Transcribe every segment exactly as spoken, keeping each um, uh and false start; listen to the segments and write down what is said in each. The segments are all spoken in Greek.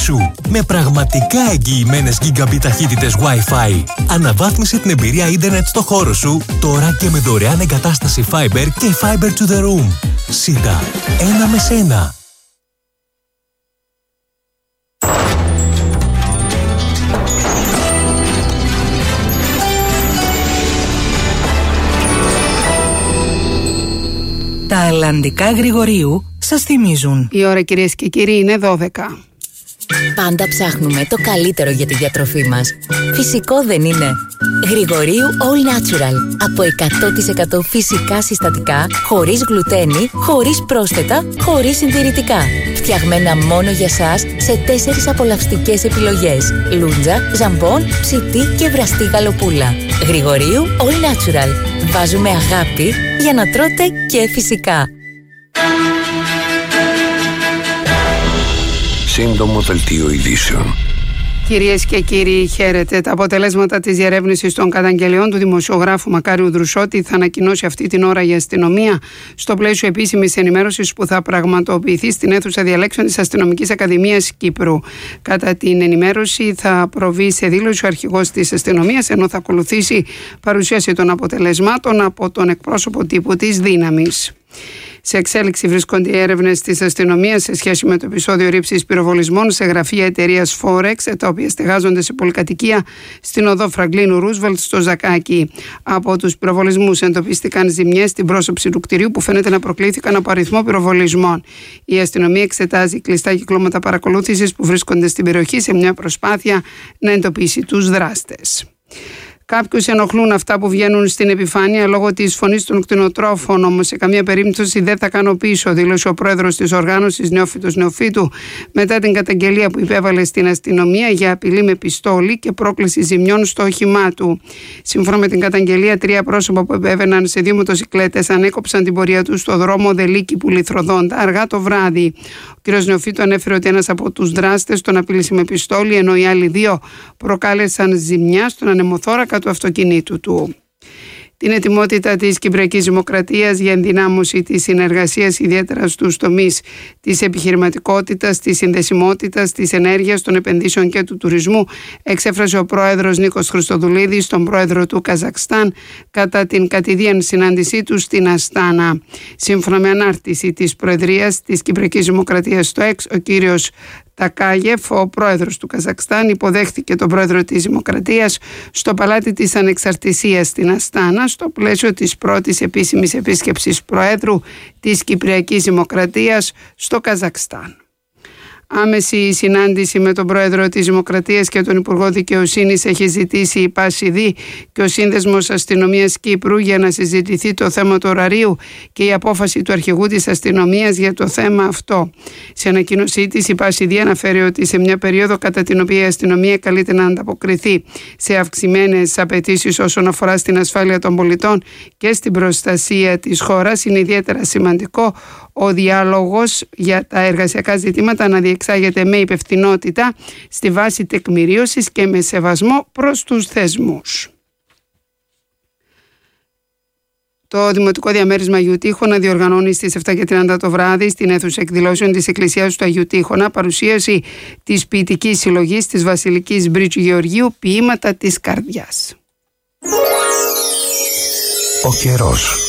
σου με πραγματικά εγγυημένες Gigabit ταχύτητες Wi-Fi. Αναβάθμισε την εμπειρία ίντερνετ στο χώρο σου τώρα και με δωρεάν εγκατάσταση Fiber και Fiber to the Room. Σίτα, ένα με σένα. Τα Ελλαντικά Γρηγορίου σας θυμίζουν. Η ώρα, κυρίες και κύριοι, είναι δώδεκα. Πάντα ψάχνουμε το καλύτερο για τη διατροφή μας. Φυσικό δεν είναι? Γρηγορίου All Natural. Από εκατό τοις εκατό φυσικά συστατικά, χωρίς γλουτένι, χωρίς πρόσθετα, χωρίς συντηρητικά. Φτιαγμένα μόνο για σας σε τέσσερις απολαυστικές επιλογές. Λούντζα, ζαμπόν, ψητή και βραστή γαλοπούλα. Γρηγορίου All Natural. Βάζουμε αγάπη για να τρώτε και φυσικά. Σύντομο δελτίο ειδήσεων. Κυρίες και κύριοι, χαίρετε. Τα αποτελέσματα της διερεύνησης των καταγγελιών του δημοσιογράφου Μακάριου Δρουσότη θα ανακοινώσει αυτή την ώρα η αστυνομία στο πλαίσιο επίσημης ενημέρωσης που θα πραγματοποιηθεί στην αίθουσα διαλέξεων της Αστυνομικής Ακαδημίας Κύπρου. Κατά την ενημέρωση θα προβεί σε δήλωση ο αρχηγός της αστυνομίας, ενώ θα ακολουθήσει παρουσίαση των αποτελεσμάτων από τον εκπρόσωπο τύπου της δύναμης. Σε εξέλιξη βρίσκονται οι έρευνες της αστυνομίας σε σχέση με το επεισόδιο ρήψης πυροβολισμών σε γραφεία εταιρείας Forex, τα οποία στεγάζονται σε πολυκατοικία στην οδό Φραγκλίνου Ρούσβελτ στο Ζακάκι. Από τους πυροβολισμούς εντοπίστηκαν ζημιές στην πρόσωψη του κτηρίου που φαίνεται να προκλήθηκαν από αριθμό πυροβολισμών. Η αστυνομία εξετάζει κλειστά κυκλώματα παρακολούθησης που βρίσκονται στην περιοχή σε μια προσπάθεια να εντοπίσει τους δράστες. Κάποιους ενοχλούν αυτά που βγαίνουν στην επιφάνεια λόγω της φωνής των κτηνοτρόφων, όμως σε καμία περίπτωση δεν θα κάνω πίσω, δήλωσε ο πρόεδρος της οργάνωσης Νεόφυτος Νεοφύτου μετά την καταγγελία που υπέβαλε στην αστυνομία για απειλή με πιστόλι και πρόκληση ζημιών στο όχημά του. Σύμφωνα με την καταγγελία, τρία πρόσωπα που επέβαιναν σε δύο μοτοσικλέτες ανέκοψαν την πορεία τους στο δρόμο Δελίκη Πουληθροδόντα αργά το βράδυ. Ο κ. Νεοφύτου ανέφερε ότι ένας από τους δράστες τον απειλήσε με πιστόλι, ενώ οι άλλοι δύο προκάλεσαν ζημιά στον ανεμοθώρακα του αυτοκινήτου του. Την ετοιμότητα της Κυπριακής Δημοκρατίας για ενδυνάμωση της συνεργασίας, ιδιαίτερα στους τομείς της επιχειρηματικότητας, της συνδεσιμότητας, της ενέργειας, των επενδύσεων και του τουρισμού, εξέφρασε ο πρόεδρος Νίκος Χριστοδουλίδης στον πρόεδρο του Καζακστάν κατά την κατηδίαν συνάντησή του στην Αστάνα. Σύμφωνα με ανάρτηση της Προεδρίας της Κυπριακής Δημοκρατίας στο ΕΞ, ο κύριος Τακάγεφ, ο πρόεδρος του Καζακστάν, υποδέχθηκε τον πρόεδρο της Δημοκρατίας στο Παλάτι της Ανεξαρτησίας στην Αστάνα, στο πλαίσιο της πρώτης επίσημης επίσκεψης προέδρου της Κυπριακής Δημοκρατίας στο Καζακστάν. Άμεση συνάντηση με τον πρόεδρο της Δημοκρατίας και τον Υπουργό Δικαιοσύνης έχει ζητήσει η ΠΑΣΙΔΗ και ο Σύνδεσμος Αστυνομίας Κύπρου για να συζητηθεί το θέμα του ωραρίου και η απόφαση του αρχηγού της αστυνομίας για το θέμα αυτό. Σε ανακοίνωσή της, η ΠΑΣΙΔΗ αναφέρει ότι σε μια περίοδο κατά την οποία η αστυνομία καλείται να ανταποκριθεί σε αυξημένες απαιτήσεις όσον αφορά στην ασφάλεια των πολιτών και στην προστασία της χώρας, είναι ιδιαίτερα σημαντικό ο διάλογος για τα εργασιακά ζητήματα να διεξάγεται με υπευθυνότητα, στη βάση τεκμηρίωσης και με σεβασμό προς τους θεσμούς. Το Δημοτικό Διαμέρισμα Αγίου Τείχονα διοργανώνει στις επτά και τριάντα το βράδυ στην αίθουσα εκδηλώσεων της Εκκλησίας του Αγίου Τείχονα παρουσίαση της ποιητικής συλλογής της Βασιλικής Μπρίτσου Γεωργίου «Ποίηματα της Καρδιάς». Ο καιρός.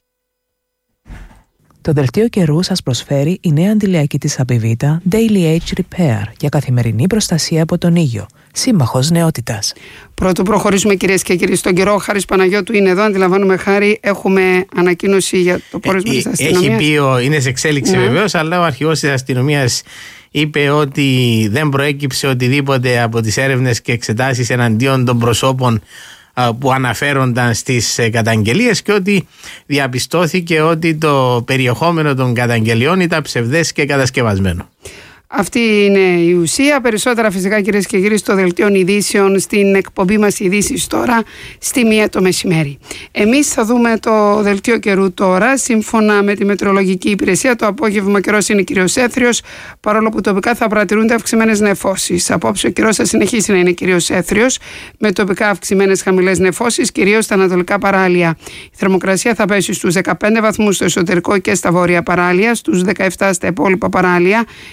Το δελτίο καιρού σας προσφέρει η νέα αντιλιακή της Απιβίτα Daily Age Repair για καθημερινή προστασία από τον ήλιο. Σύμμαχος νεότητας. Πρωτού προχωρήσουμε, κυρίες και κύριοι, στον καιρό, ο Χάρης Παναγιώτου είναι εδώ. Αντιλαμβάνομαι, Χάρη, έχουμε ανακοίνωση για το πόρισμα ε, της αστυνομίας. Έχει πει, ο, είναι σε εξέλιξη ναι. βεβαίως, αλλά ο αρχηγός της αστυνομίας είπε ότι δεν προέκυψε οτιδήποτε από τις έρευνες και εξετάσεις εναντίον των προσώπων που αναφέρονταν στις καταγγελίες και ότι διαπιστώθηκε ότι το περιεχόμενο των καταγγελιών ήταν ψευδές και κατασκευασμένο. Αυτή είναι η ουσία. Περισσότερα φυσικά, κυρίες και κύριοι, στο δελτίο ειδήσεων, στην εκπομπή μας Ειδήσεις τώρα, στη μία το μεσημέρι. Εμείς θα δούμε το δελτίο καιρού τώρα. Σύμφωνα με τη Μετεωρολογική Υπηρεσία, το απόγευμα ο καιρός είναι κυρίως έθριος, παρόλο που τοπικά θα παρατηρούνται αυξημένες νεφώσεις. Απόψε ο καιρός θα συνεχίσει να είναι κυρίως έθριος, με τοπικά αυξημένες χαμηλές νεφώσεις, κυρίως στα ανατολικά παράλια. Η θερμοκρασία θα πέσει στους δεκαπέντε βαθμούς στο εσωτερικό και στα βόρεια παράλια, στους δεκαεπτά στα υπόλοιπα παράλια και στους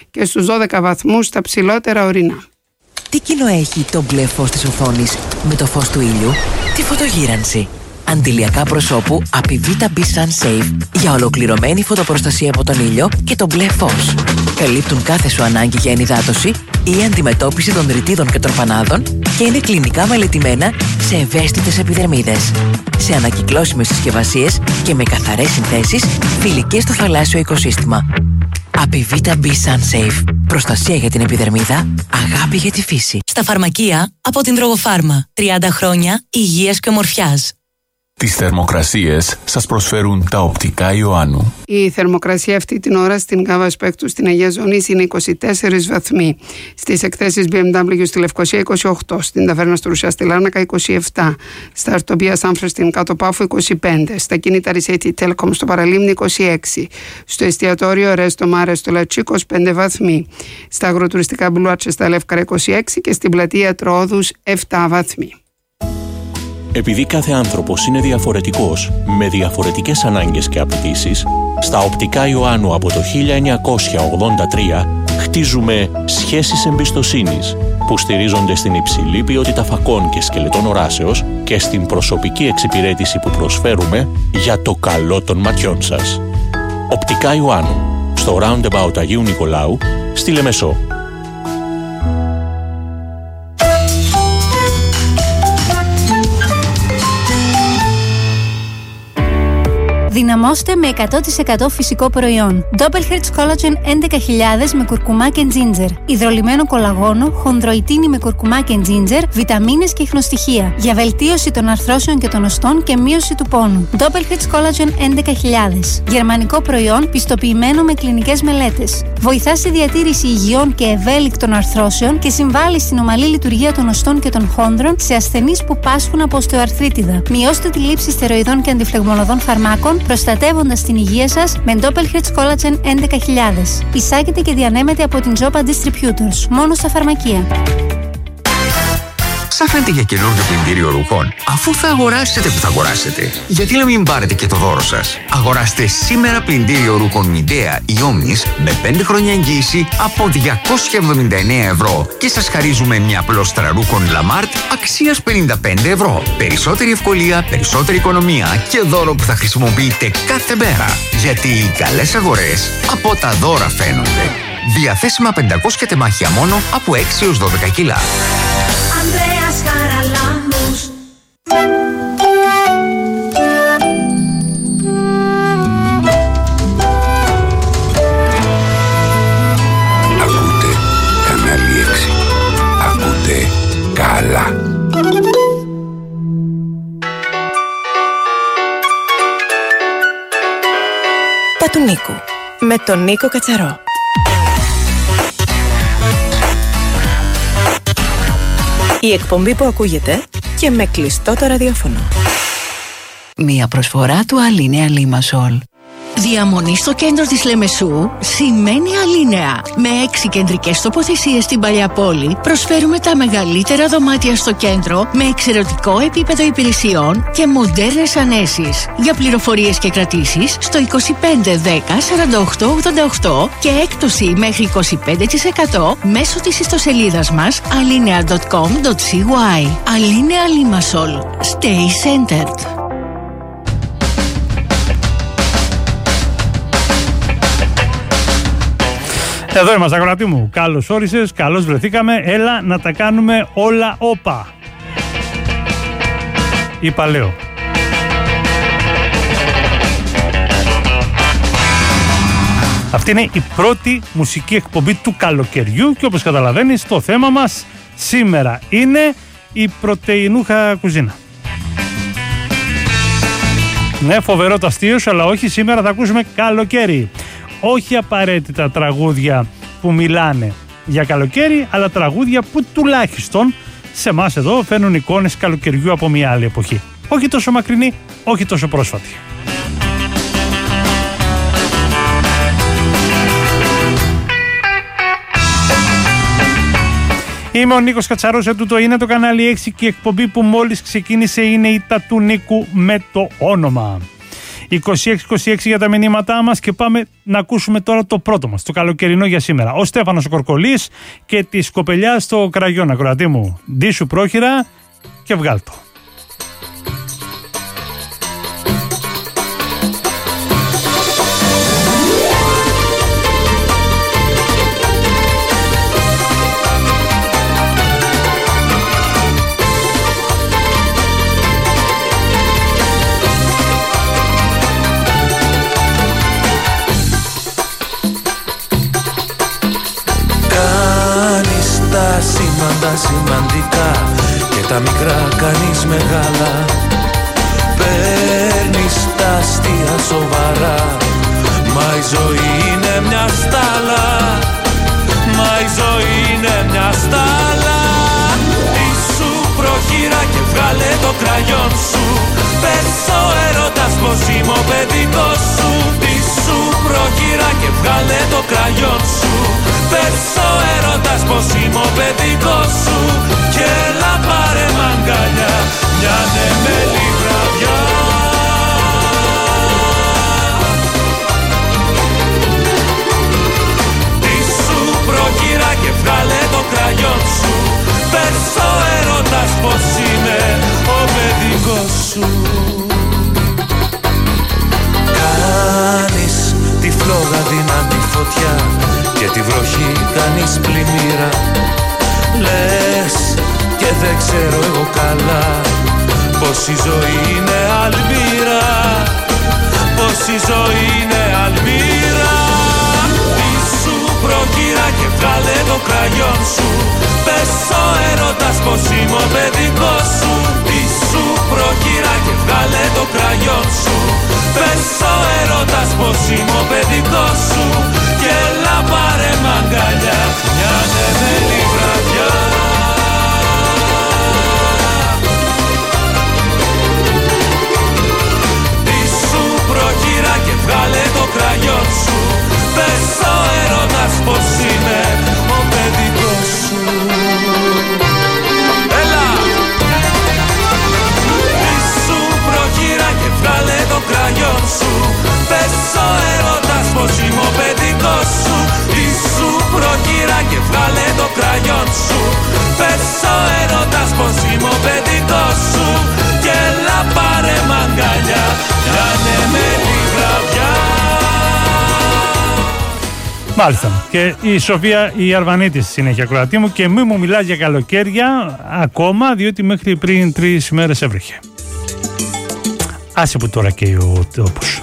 δώδεκα βαθμούς τα ψηλότερα ορεινά. Τι κοινό έχει το μπλε φως της οθόνης με το φως του ήλιου? Τη φωτογύρανση. Αντιλιακά προσώπου Apivita B Sun Safe για ολοκληρωμένη φωτοπροστασία από τον ήλιο και το μπλε φως. Καλύπτουν κάθε σου ανάγκη για ενυδάτωση ή αντιμετώπιση των ρητίδων και των πανάδων και είναι κλινικά μελετημένα σε ευαίσθητες επιδερμίδες. Σε ανακυκλώσιμες συσκευασίες και με καθαρές συνθέσεις φιλικές στο θαλάσσιο οικοσύστημα. Apivita B Sun Safe. Προστασία για την επιδερμίδα, αγάπη για τη φύση. Στα φαρμακεία από την Τρογοφάρμα. τριάντα χρόνια υγείας και ομορφιάς. Τις θερμοκρασίες σας προσφέρουν τα οπτικά Ιωάννου. Η θερμοκρασία αυτή την ώρα στην Κάβα Σπέκτου στην Αγία Ζωνής είναι είκοσι τέσσερις βαθμοί. Στις εκθέσεις μπι εμ ντάμπλιου στη Λευκοσία είκοσι οκτώ, στην Ταβέρνα στο Ρουσιά στη Λάρνακα είκοσι επτά, στα Αρτοπία Σάμφρες στην Κάτω Πάφο είκοσι πέντε, στα κινητά Ρισέτη Τέλκομ στο Παραλίμνη είκοσι έξι, στο εστιατόριο Ρέστο Μάρε στο Λατσί είκοσι πέντε βαθμοί, στα αγροτουριστικά Μπλουάτσε στα Λεύκαρα είκοσι έξι και στην πλατεία Τρόδους επτά βαθμοί. Επειδή κάθε άνθρωπος είναι διαφορετικός, με διαφορετικές ανάγκες και απαιτήσεις, στα οπτικά Ιωάννου από το χίλια εννιακόσια ογδόντα τρία χτίζουμε σχέσεις εμπιστοσύνης που στηρίζονται στην υψηλή ποιότητα φακών και σκελετών οράσεως και στην προσωπική εξυπηρέτηση που προσφέρουμε για το καλό των ματιών σας. Οπτικά Ιωάννου, στο Roundabout Αγίου Νικολάου, στη Λεμεσό. Δυναμώστε με εκατό τοις εκατό φυσικό προϊόν. Doppelhertz Collagen έντεκα χιλιάδες με κουρκουμά και ginger. Ιδρολυμμένο κολαγόνο, χονδροϊτίνη με κουρκουμά και ginger, βιταμίνες και ιχνοστοιχεία. Για βελτίωση των αρθρώσεων και των οστών και μείωση του πόνου. Doppelhertz Collagen έντεκα χιλιάδες. Γερμανικό προϊόν πιστοποιημένο με κλινικές μελέτες. Βοηθά στη διατήρηση υγιών και ευέλικτων αρθρώσεων και συμβάλλει στην ομαλή λειτουργία των οστών και των χόνδρων σε ασθενείς που πάσχουν από οστεοαρθρίτιδα. Μειώστε τη λήψη στεροειδών και αντιφλεγμονωδών φαρμάκων, προστατεύοντας την υγεία σας με Doppelhertz Collagen έντεκα χιλιάδες. Εισάγεται και διανέμεται από την Zopa Distributors, μόνο στα φαρμακεία. Ψάχνετε για καινούργιο πλυντήριο ρούχων? Αφού θα αγοράσετε που θα αγοράσετε, γιατί να μην πάρετε και το δώρο σας? Αγοράστε σήμερα πλυντήριο ρούχων Midea ή Omnis με πέντε χρόνια εγγύηση από διακόσια εβδομήντα εννέα ευρώ και σας χαρίζουμε μια πλώστρα ρούχων Lamart αξίας πενήντα πέντε ευρώ. Περισσότερη ευκολία, περισσότερη οικονομία και δώρο που θα χρησιμοποιείτε κάθε μέρα. Γιατί οι καλές αγορές από τα δώρα φαίνονται. Διαθέσιμα πεντακόσια τεμάχια μόνο από έξι έως δώδεκα κιλά. Ανδρέας Χαραλάμπους. Ακούτε κανάλι έξι. Ακούτε καλά. Τα του Νίκου με τον Νίκο Κατσαρό. Η εκπομπή που ακούγεται και με κλειστό το ραδιόφωνο. Μία προσφορά του Alinea Limassol. Διαμονή στο κέντρο της Λεμεσού σημαίνει Alinea. Με έξι κεντρικές τοποθεσίες στην Παλιά Πόλη προσφέρουμε τα μεγαλύτερα δωμάτια στο κέντρο με εξαιρετικό επίπεδο υπηρεσιών και μοντέρνες ανέσεις. Για πληροφορίες και κρατήσεις στο είκοσι πέντε δέκα σαράντα οκτώ ογδόντα οκτώ και έκπτωση μέχρι είκοσι πέντε τοις εκατό μέσω της ιστοσελίδας μας alinea τελεία com τελεία cy. Alinea Limassol. Stay centered. Εδώ είμαστε, αγορατή μου. Καλώς όρισες, καλώς βρεθήκαμε. Έλα να τα κάνουμε όλα όπα. Είπα λέω. Αυτή είναι η πρώτη μουσική εκπομπή του καλοκαιριού και όπως καταλαβαίνεις το θέμα μας σήμερα είναι η πρωτεϊνούχα κουζίνα. Ναι, φοβερό το αστείο σου, αλλά όχι, σήμερα θα ακούσουμε καλοκαίρι. Όχι απαραίτητα τραγούδια που μιλάνε για καλοκαίρι, αλλά τραγούδια που τουλάχιστον σε εμάς εδώ φέρνουν εικόνες καλοκαιριού από μια άλλη εποχή. Όχι τόσο μακρινή, όχι τόσο πρόσφατη. Είμαι ο Νίκος Κατσαρός, ετούτο είναι το κανάλι έξι και η εκπομπή που μόλις ξεκίνησε είναι η Τα του Νίκου με το όνομα. είκοσι έξι είκοσι έξι για τα μηνύματά μας και πάμε να ακούσουμε τώρα το πρώτο μας, το καλοκαιρινό για σήμερα. Ο Στέφανος ο Κορκολής και τη Σκοπελιά στο Κραγιόν. Ακροατή μου, ντύσου πρόχειρα και βγάλ' το. Τα σημαντικά και τα μικρά κάνεις μεγάλα. Παίρνεις τα αστεία σοβαρά, μα η ζωή είναι μια στάλα. Μα η ζωή είναι μια στάλα. Ήσου προχείρα και βγάλε το κραγιόν σου. Πες ο έρωτας πως είμαι ο παιδικός σου. Ήσου προχείρα και βγάλε το κραγιόν σου. Πες ο έρωτας πως είμαι ο παιδικός σου. Και έλα πάρε μαγκαλιά μια νεμέλη βραδιά. Ήσου προχείρα και βγάλε το κραγιόν σου. Πες ο έρωτας πως είμαι ο παιδικός σου. Κάνεις τη φλόγα δύναμη φωτιά και τη βροχή κάνεις πλημμύρα. Λες και δεν ξέρω εγώ καλά πως η ζωή είναι αλμύρα. Πως η ζωή είναι αλμύρα. Ήσου προχείρα και βγάλε το κραγιόν σου. Πες ο έρωτας πως είμαι ο παιδικός σου. Ήσου προχείρα και βγάλε το κραγιόν σου. Πες ο έρωτας πως είμαι ο παιδικός σου. Και έλα πάρε μαγκαλιά μια νεμέλη βραδιά. Ήσου προχείρα και βγάλε το κραγιόν σου. Πες ο έρωτας πως είμαι ο παιδικός σου. Έλα! Ήσου προχείρα και βγάλε το κραγιόν σου. Πες ο έρωτας πως είμαι ο παιδικός σου. Ήσου προχείρα και βγάλε το κραγιόν σου. Πες ο έρωτας πως είμαι ο παιδικός σου. Και έλα πάρε μαγκαλιά μια νεμέλη βραδιά. Μάλιστα. Και η Σοφία η Αρβανίτη στη συνέχεια, ακροατή μου, και μη μου μιλάς για καλοκαίρια ακόμα, διότι μέχρι πριν τρεις μέρες έβρεχε. Άσε που τώρα και ο τόπος.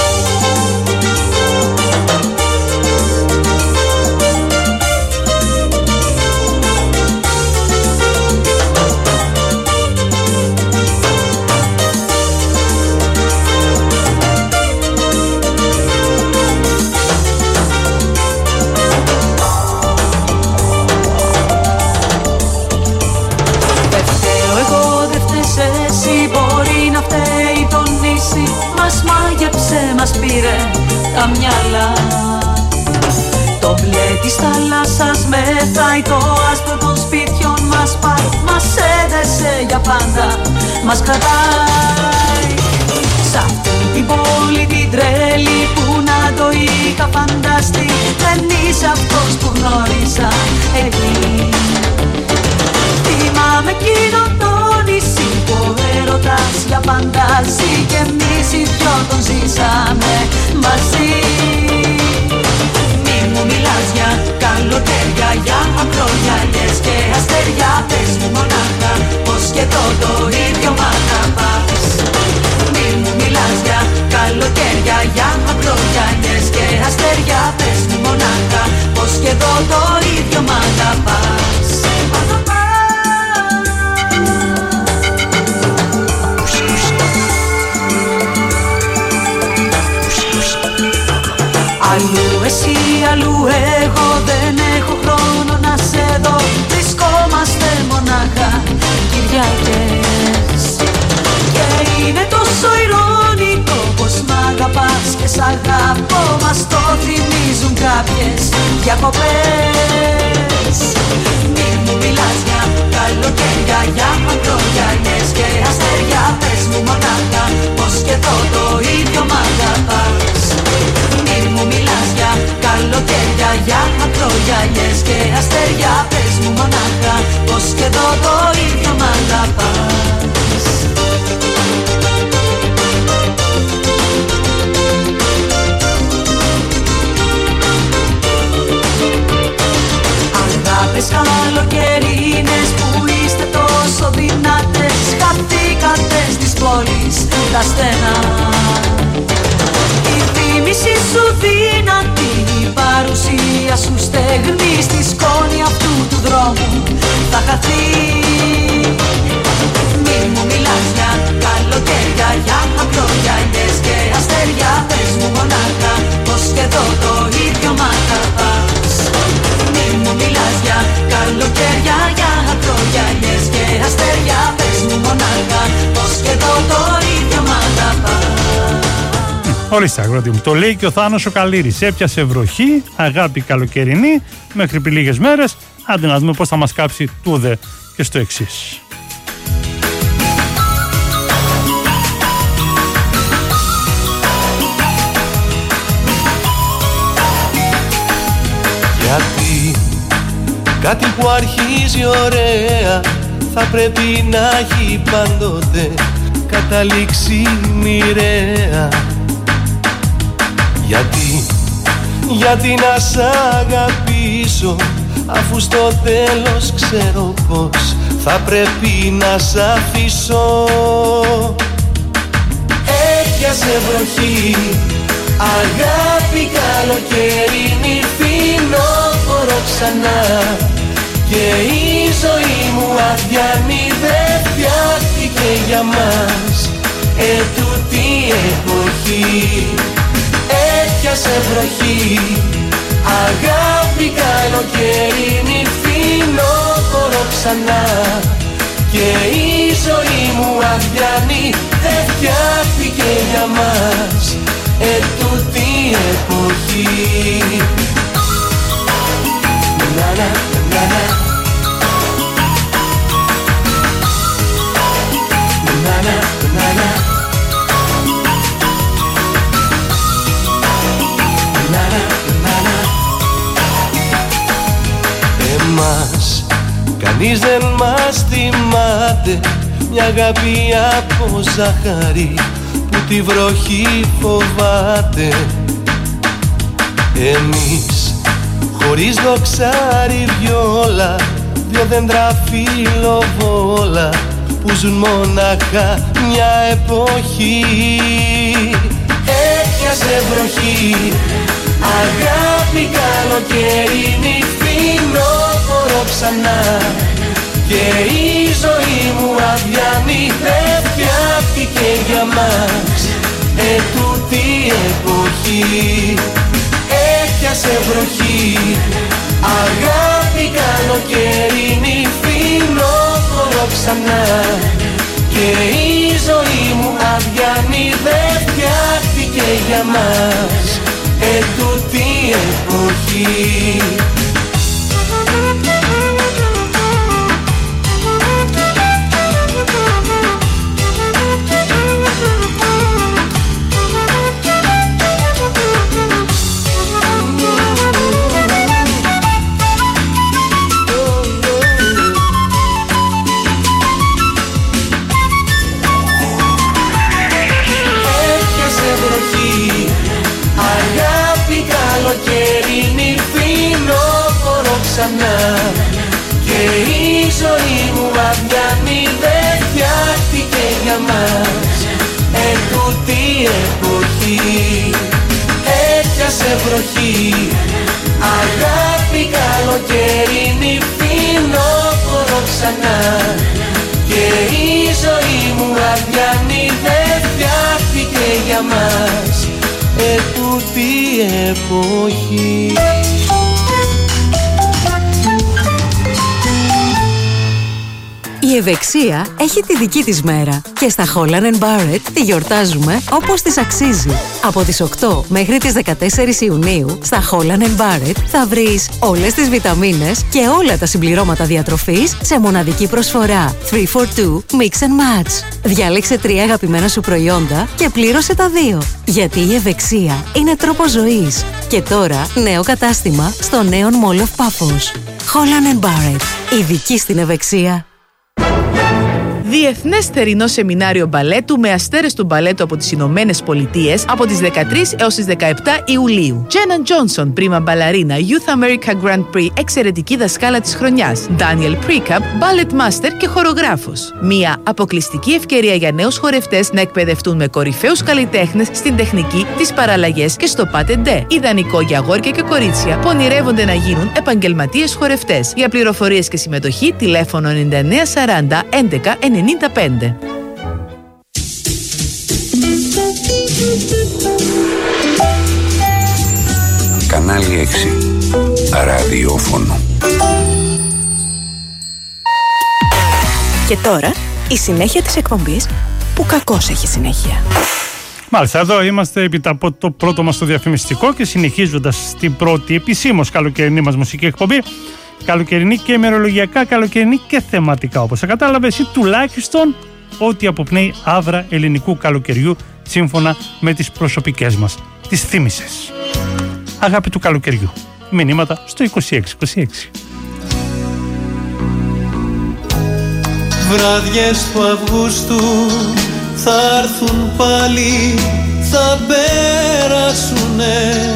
Μας πήρε τα μυαλά. Το μπλε της θάλασσας μετράει, το άσπρο των σπίτιων μας πάει. Μας έδεσε για πάντα, μας κρατάει. Σ' αυτή την πόλη την τρέλη που να το είχα φανταστεί, δεν είσαι αυτός που γνώρισα εκεί. Θυμάμαι εκείνο το νησί που ο έρωτας για πάντα ζει και εμείς οι δυο τον ζήσαμε μαζί. Μη μου μιλάς για καλοκαίρια, για ακρογιαλιές και αστέρια. Πες μου μονάχα πως και εδώ το ίδιο μ' αγαπάς. Μη μου μιλάς για καλοκαίρια, για ακρογιαλιές και αστέρια. Πες μου μονάχα πως και εδώ το ίδιο μ' αγαπάς. τις καλοκαιρίνες που είστε τόσο δυνατές. Χαθήκατε στις πόλεις τα στενά. Η θύμηση σου δυνατή, η παρουσία σου στεγνή, στη σκόνη αυτού του δρόμου θα χαθεί. Μη μου μιλάς για καλοκαίρια, για απλογιαλιές και αστέρια. Πες μου μονάχα πως και εδώ το ίδιο μ' αγαπάς. Μη μου μιλάς για καλοκαίρια, για απλογιαλιές και αστέρια. Πες μου μονάχα πως και εδώ το ίδιο μ' αγαπάς. Ορίστε, αγρότη μου. Το λέει και ο Θάνος ο Καλήρης. Έπιασε βροχή, αγάπη καλοκαιρινή, μέχρι πριν λίγες μέρες. Άντε να δούμε πώς θα μας κάψει τούδε και στο εξής. Γιατί κάτι που αρχίζει ωραία θα πρέπει να έχει πάντοτε καταλήξει μοιραία. Γιατί, γιατί να σ' αγαπήσω αφού στο τέλος ξέρω πως θα πρέπει να σ' αφήσω. Έπιασε βροχή, αγάπη καλοκαιρινή, φθινόπορο ξανά. Και η ζωή μου αδιανή δεν φτιάχτηκε για μας ετούτη εποχή. Έπιασε βροχή, αγάπη καλοκαιρινή, φθινόπορο ξανά. Και η ζωή μου αδιανή δεν φτιάχτηκε για μας ετούτη εποχή. Να, να, να, να. Να, να, να, να. Να, να, να, να. Εμάς κανείς δεν μας θυμάται, μια αγάπη από ζάχαρη που τη βροχή φοβάται. Εμείς χωρίς δοξάρι βιόλα, δυο δέντρα φιλοβόλα που ζουν μονάχα μια εποχή. Έπιασε βροχή, αγάπη καλοκαιρινή, φθινόπορο ξανά. Και η ζωή μου αδιανή δεν φτιάχτηκε για μας ετούτη εποχή. Έπιασε βροχή, αγάπη καλοκαιρινή, φθινόπορο ξανά. Και η ζωή μου αδιανή δεν φτιάχτηκε για μας ετούτη εποχή. Καλοκαιρινή, φθινόπορο ξανά. Και η ζωή μου αδιανή δεν φτιάχτηκε για μας ετούτη εποχή. Έπιασε βροχή, αγάπη καλοκαιρινή, φθινόπορο ξανά. Και η ζωή μου αδιανή δεν φτιάχτηκε για μας ετούτη εποχή. Η ευεξία έχει τη δική της μέρα και στα Holland and Barrett τη γιορτάζουμε όπως της αξίζει. Από τις οκτώ μέχρι τις δεκατέσσερις Ιουνίου στα Holland and Barrett θα βρεις όλες τις βιταμίνες και όλα τα συμπληρώματα διατροφής σε μοναδική προσφορά three for two Mix and Match. Διάλεξε τρία αγαπημένα σου προϊόντα και πλήρωσε τα δύο. Γιατί η ευεξία είναι τρόπος ζωής. Και τώρα νέο κατάστημα στο νέο Mall of Paphos. Holland and Barrett. Ειδική στην ευεξία. Διεθνές θερινό σεμινάριο μπαλέτου με αστέρες του μπαλέτου από τις Ηνωμένες Πολιτείες από τις δεκατρείς έως τις δεκαεπτά Ιουλίου. Τζέναν Τζόνσον, πρίμα μπαλαρίνα, Youth America Grand Prix, εξαιρετική δασκάλα της χρονιάς. Ντάνιελ Πρίκαπ, ballet master και χορογράφος. Μία αποκλειστική ευκαιρία για νέους χορευτές να εκπαιδευτούν με κορυφαίους καλλιτέχνες στην τεχνική, τις παραλλαγές και στο πατεντέ. Ιδανικό για αγόρια και κορίτσια που ονειρεύονται να γίνουν επαγγελματίες χορευτές. Για πληροφορίες και συμμετοχή, τηλέφωνο εννιά εννιά σαράντα έντεκα ενενήντα πέντε. Κανάλι έξι. Ραδιόφωνο. Και τώρα η συνέχεια της εκπομπής που κακώς έχει συνέχεια. Μάλιστα, εδώ είμαστε επί από το πρώτο μας το διαφημιστικό και συνεχίζοντας την πρώτη επισήμως καλοκαιρινή μας μουσική εκπομπή. Καλοκαιρινή και ημερολογιακά, καλοκαιρινή και θεματικά, όπως θα κατάλαβες, ή τουλάχιστον ό,τι αποπνέει άβρα ελληνικού καλοκαιριού σύμφωνα με τις προσωπικές μας τις θύμησες. Αγάπη του καλοκαιριού. Μηνύματα στο είκοσι έξι είκοσι έξι. Βράδιες του Αυγούστου θα έρθουν πάλι, θα πέρασουνε.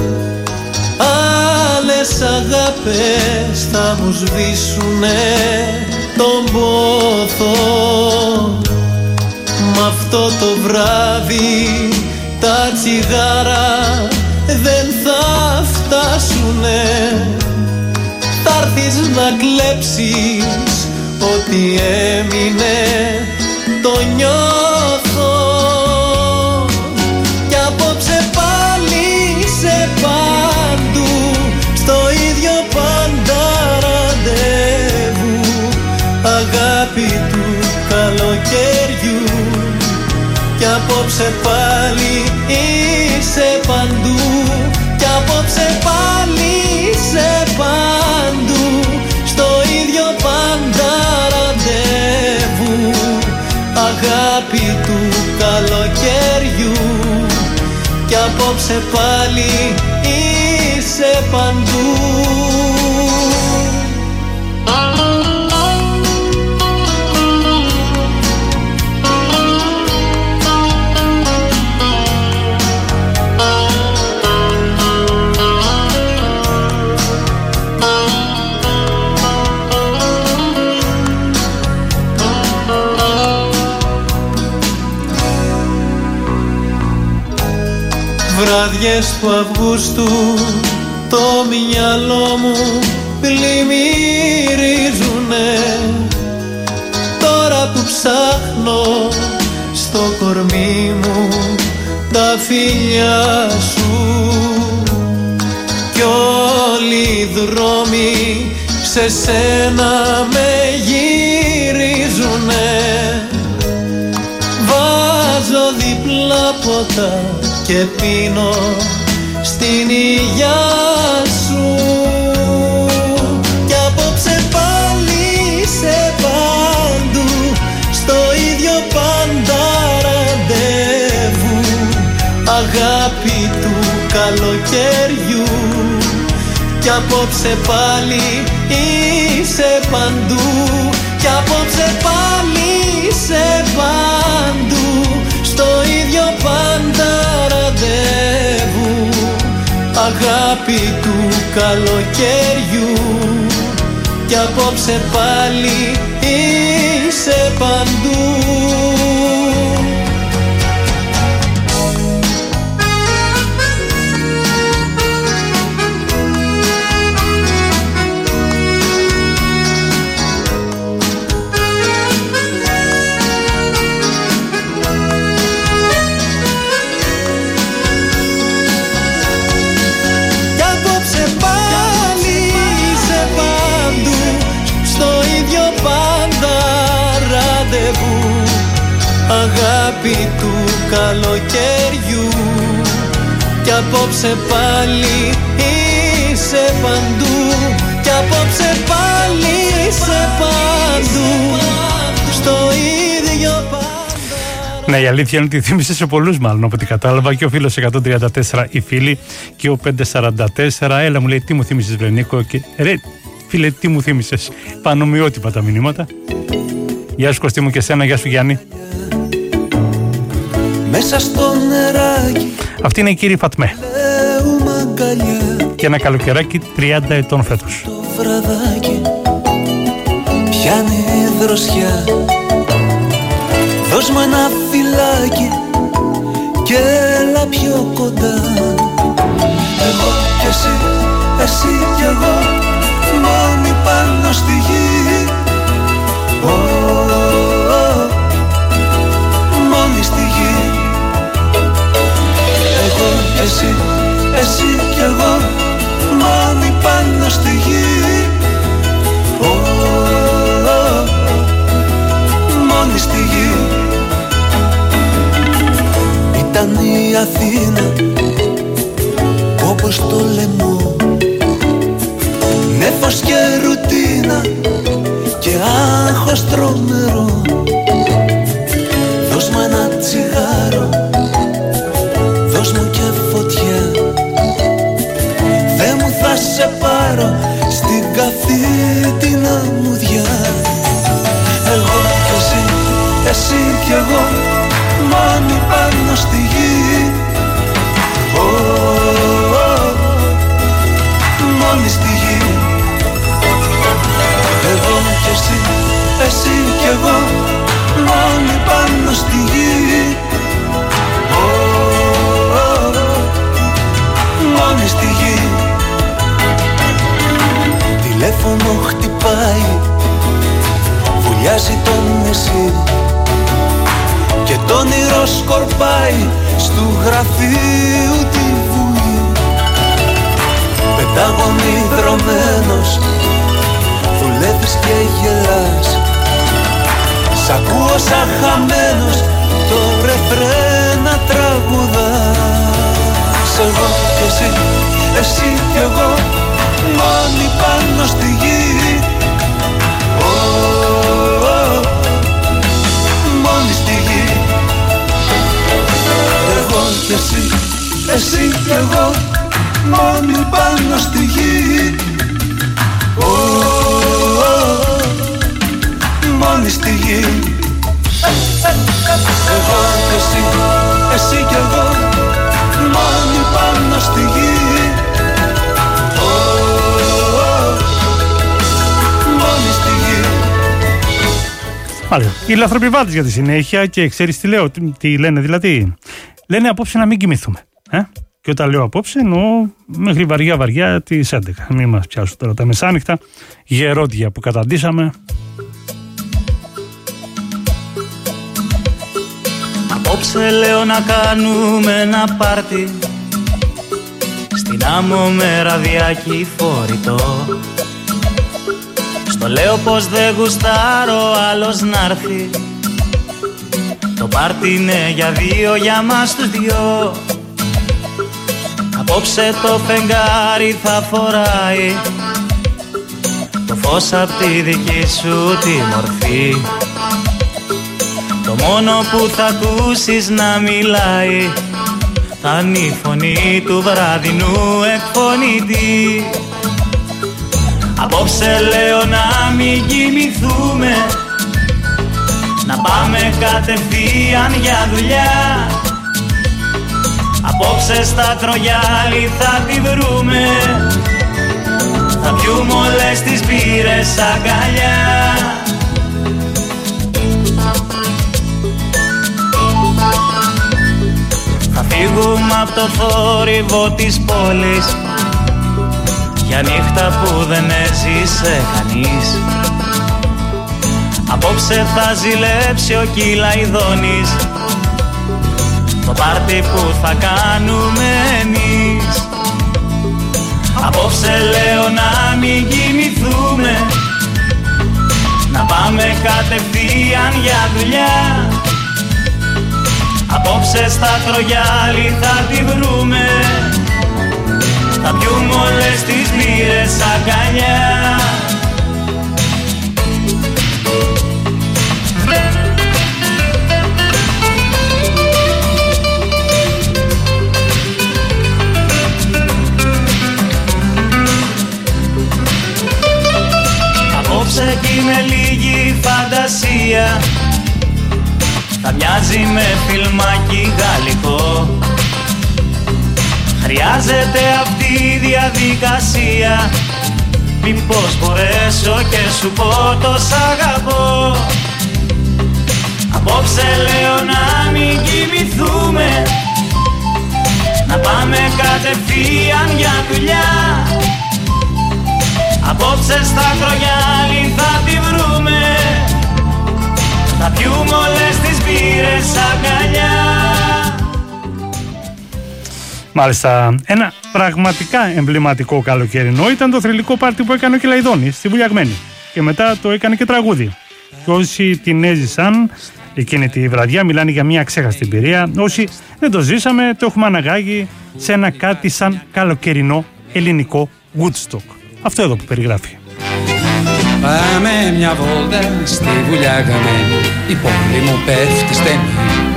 Άλλες αγάπες θα μου σβήσουνε τον πόθο. Μ' αυτό το βράδυ τα τσιγάρα δεν θα φτάσουνε. Θα έρθεις να κλέψεις ό,τι έμεινε, το νιώθω. Κι απόψε πάλι σε παντού, στο ίδιο πάντα ραντεβού. Αγάπη του καλοκαιριού. Κι απόψε πάλι είσαι παντού. Κι απόψε πάλι είσαι παντού, στο ίδιο πάντα ραντεβού. Αγάπη του καλοκαιριού. Κι απόψε πάλι είσαι παντού. Βράδιες του Αυγούστου το μυαλό μου πλημμυρίζουνε. Τώρα που ψάχνω στο κορμί μου τα φιλιά σου, κι όλοι οι δρόμοι σε σένα με γυρίζουνε. Βάζω διπλά ποτά και πίνω στην υγειά σου. Κι απόψε πάλι σε παντού, στο ίδιο πάντα ραντεβού. Αγάπη του καλοκαιριού. Κι απόψε πάλι είσαι παντού. Κι απόψε πάλι είσαι παντού, στο ίδιο πάντα ραντεβού. Αγάπη του καλοκαιριού. Κι απόψε πάλι είσαι παντού. Αγάπη του καλοκαιριού. Κι απόψε πάλι είσαι παντού. Κι απόψε πάλι είσαι παντού, στο ίδιο πάντα. Ναι, η αλήθεια είναι ότι θύμισε σε πολλούς, μάλλον από ό,τι κατάλαβα. Και ο φίλος εκατόν τριάντα τέσσερα η φίλη και ο πεντακόσια σαράντα τέσσερα. Έλα, μου λέει, τι μου θύμισες, Βρενίκο. Και ρε, φίλε, τι μου θύμισες. Πανομοιότυπα τα μηνύματα. Γεια σου Κωστή μου και σένα, γεια σου Γιάννη. Μέσα στο νεράκι. Αυτή είναι η κύριη Φατμέ. Και ένα καλοκαιράκι τριάντα ετών φέτος. Το βραδάκι πιάνει η δροσιά. Δώσ' μου ένα φυλάκι και έλα πιο κοντά. Εγώ κι εσύ, εσύ κι εγώ, μόνοι πάνω στη γη. Oh, oh, μόνοι στη γη. Εγώ κι εσύ, εσύ κι εγώ, μόνοι πάνω στη γη. Oh, oh, μόνοι στη γη. Ήταν η Αθήνα όπως το λαιμό, νέφος και ρουτίνα και άγχος τρομερό. Δώσ' μου ένα τσιγάρο, δώσ' μου και φωτιά. Δεν μου θα σε πάρω στην καθήτηνα μουδιά. Εγώ κι εσύ, εσύ κι εγώ, μόνοι πάνω στη γη. Oh, oh, μόνοι στη γη. Εγώ κι εσύ, εσύ κι εγώ, μόνοι πάνω στη γη. Oh, oh, μόνοι στη γη. Τηλέφωνο χτυπάει, βουλιάζει το νησί και το όνειρο σκορπάει στου γραφείου τη βουή. Πεντάγωνη δρομένος, δουλεύεις και γελάς. Σ' ακούω σαν χαμένος το ρεφρέν να τραγουδάς. Εγώ κι εσύ, εσύ κι εγώ, μόνοι πάνω στη γη. Oh, oh, μόνοι στη γη. Εγώ κι εσύ, εσύ κι εγώ, μόνοι πάνω στη γη. Oh, oh, μόνοι στη γη. Εγώ κι εσύ, εσύ κι εγώ, μόνοι πάνω στη γη. Oh, oh, μόνοι στη γη. Μάλιστα. Οι λαθροπιβάτες για τη συνέχεια και ξέρεις τι λέω, τι, τι λένε δηλαδή. Λένε απόψε να μην κοιμηθούμε. Ε? Και όταν λέω απόψε εννοώ μέχρι βαριά βαριά τις έντεκα. Μην μας πιάσουν τώρα τα μεσάνυχτα. Γερόντια που καταντήσαμε. Απόψε λέω να κάνουμε ένα πάρτι στην άμμο με ραδιάκι φορητό. Στο λέω πως δεν γουστάρω άλλος να'ρθει. Το πάρτι είναι για δύο, για μας τους δυο. Απόψε το φεγγάρι θα φοράει το φως απ' τη δική σου τη μορφή. Το μόνο που θα ακούσεις να μιλάει θα είναι η φωνή του βραδινού εκφωνητή. Απόψε λέω να μην κοιμηθούμε, να πάμε κατευθείαν για δουλειά. Απόψε στα Τρογιάλι θα τη βρούμε, θα πιούμε όλες τις μπύρες αγκαλιά. Θα φύγουμε από το θόρυβο της πόλης για νύχτα που δεν έζησε κανείς. Απόψε θα ζηλέψει ο Κυλαϊδόνης το πάρτι που θα κάνουμε εμείς. Απόψε λέω να μην κοιμηθούμε, να πάμε κατευθείαν για δουλειά. Απόψε στα Τρογιάλι θα τη βρούμε, θα πιούμε όλες τις μπύρες αγκαλιά. Απόψε κι είμαι λίγη φαντασία θα μοιάζει με φιλμάκι γαλλικό. Χρειάζεται αυτή η διαδικασία, μήπως μπορέσω και σου πω το σ' αγαπώ. Απόψε λέω να μην κοιμηθούμε, να πάμε κατευθείαν για δουλειά. Απόψε στα Κρογιάλι θα τη βρούμε, θα πιούμε όλες τις μπύρες αγκαλιά. Μάλιστα, ένα πραγματικά εμβληματικό καλοκαιρινό ήταν το θρυλικό πάρτι που έκανε ο Κελαϊδόνης στη Βουλιαγμένη και μετά το έκανε και τραγούδι. Και όσοι την έζησαν εκείνη τη βραδιά μιλάνε για μια αξέχαστη εμπειρία. Όσοι δεν το ζήσαμε το έχουμε αναγάγει σε ένα κάτι σαν καλοκαιρινό ελληνικό Woodstock. Αυτό εδώ που περιγράφει. Πάμε μια βόλτα στη Βουλιαγμένη, η πόλη μου πέφτει στενή.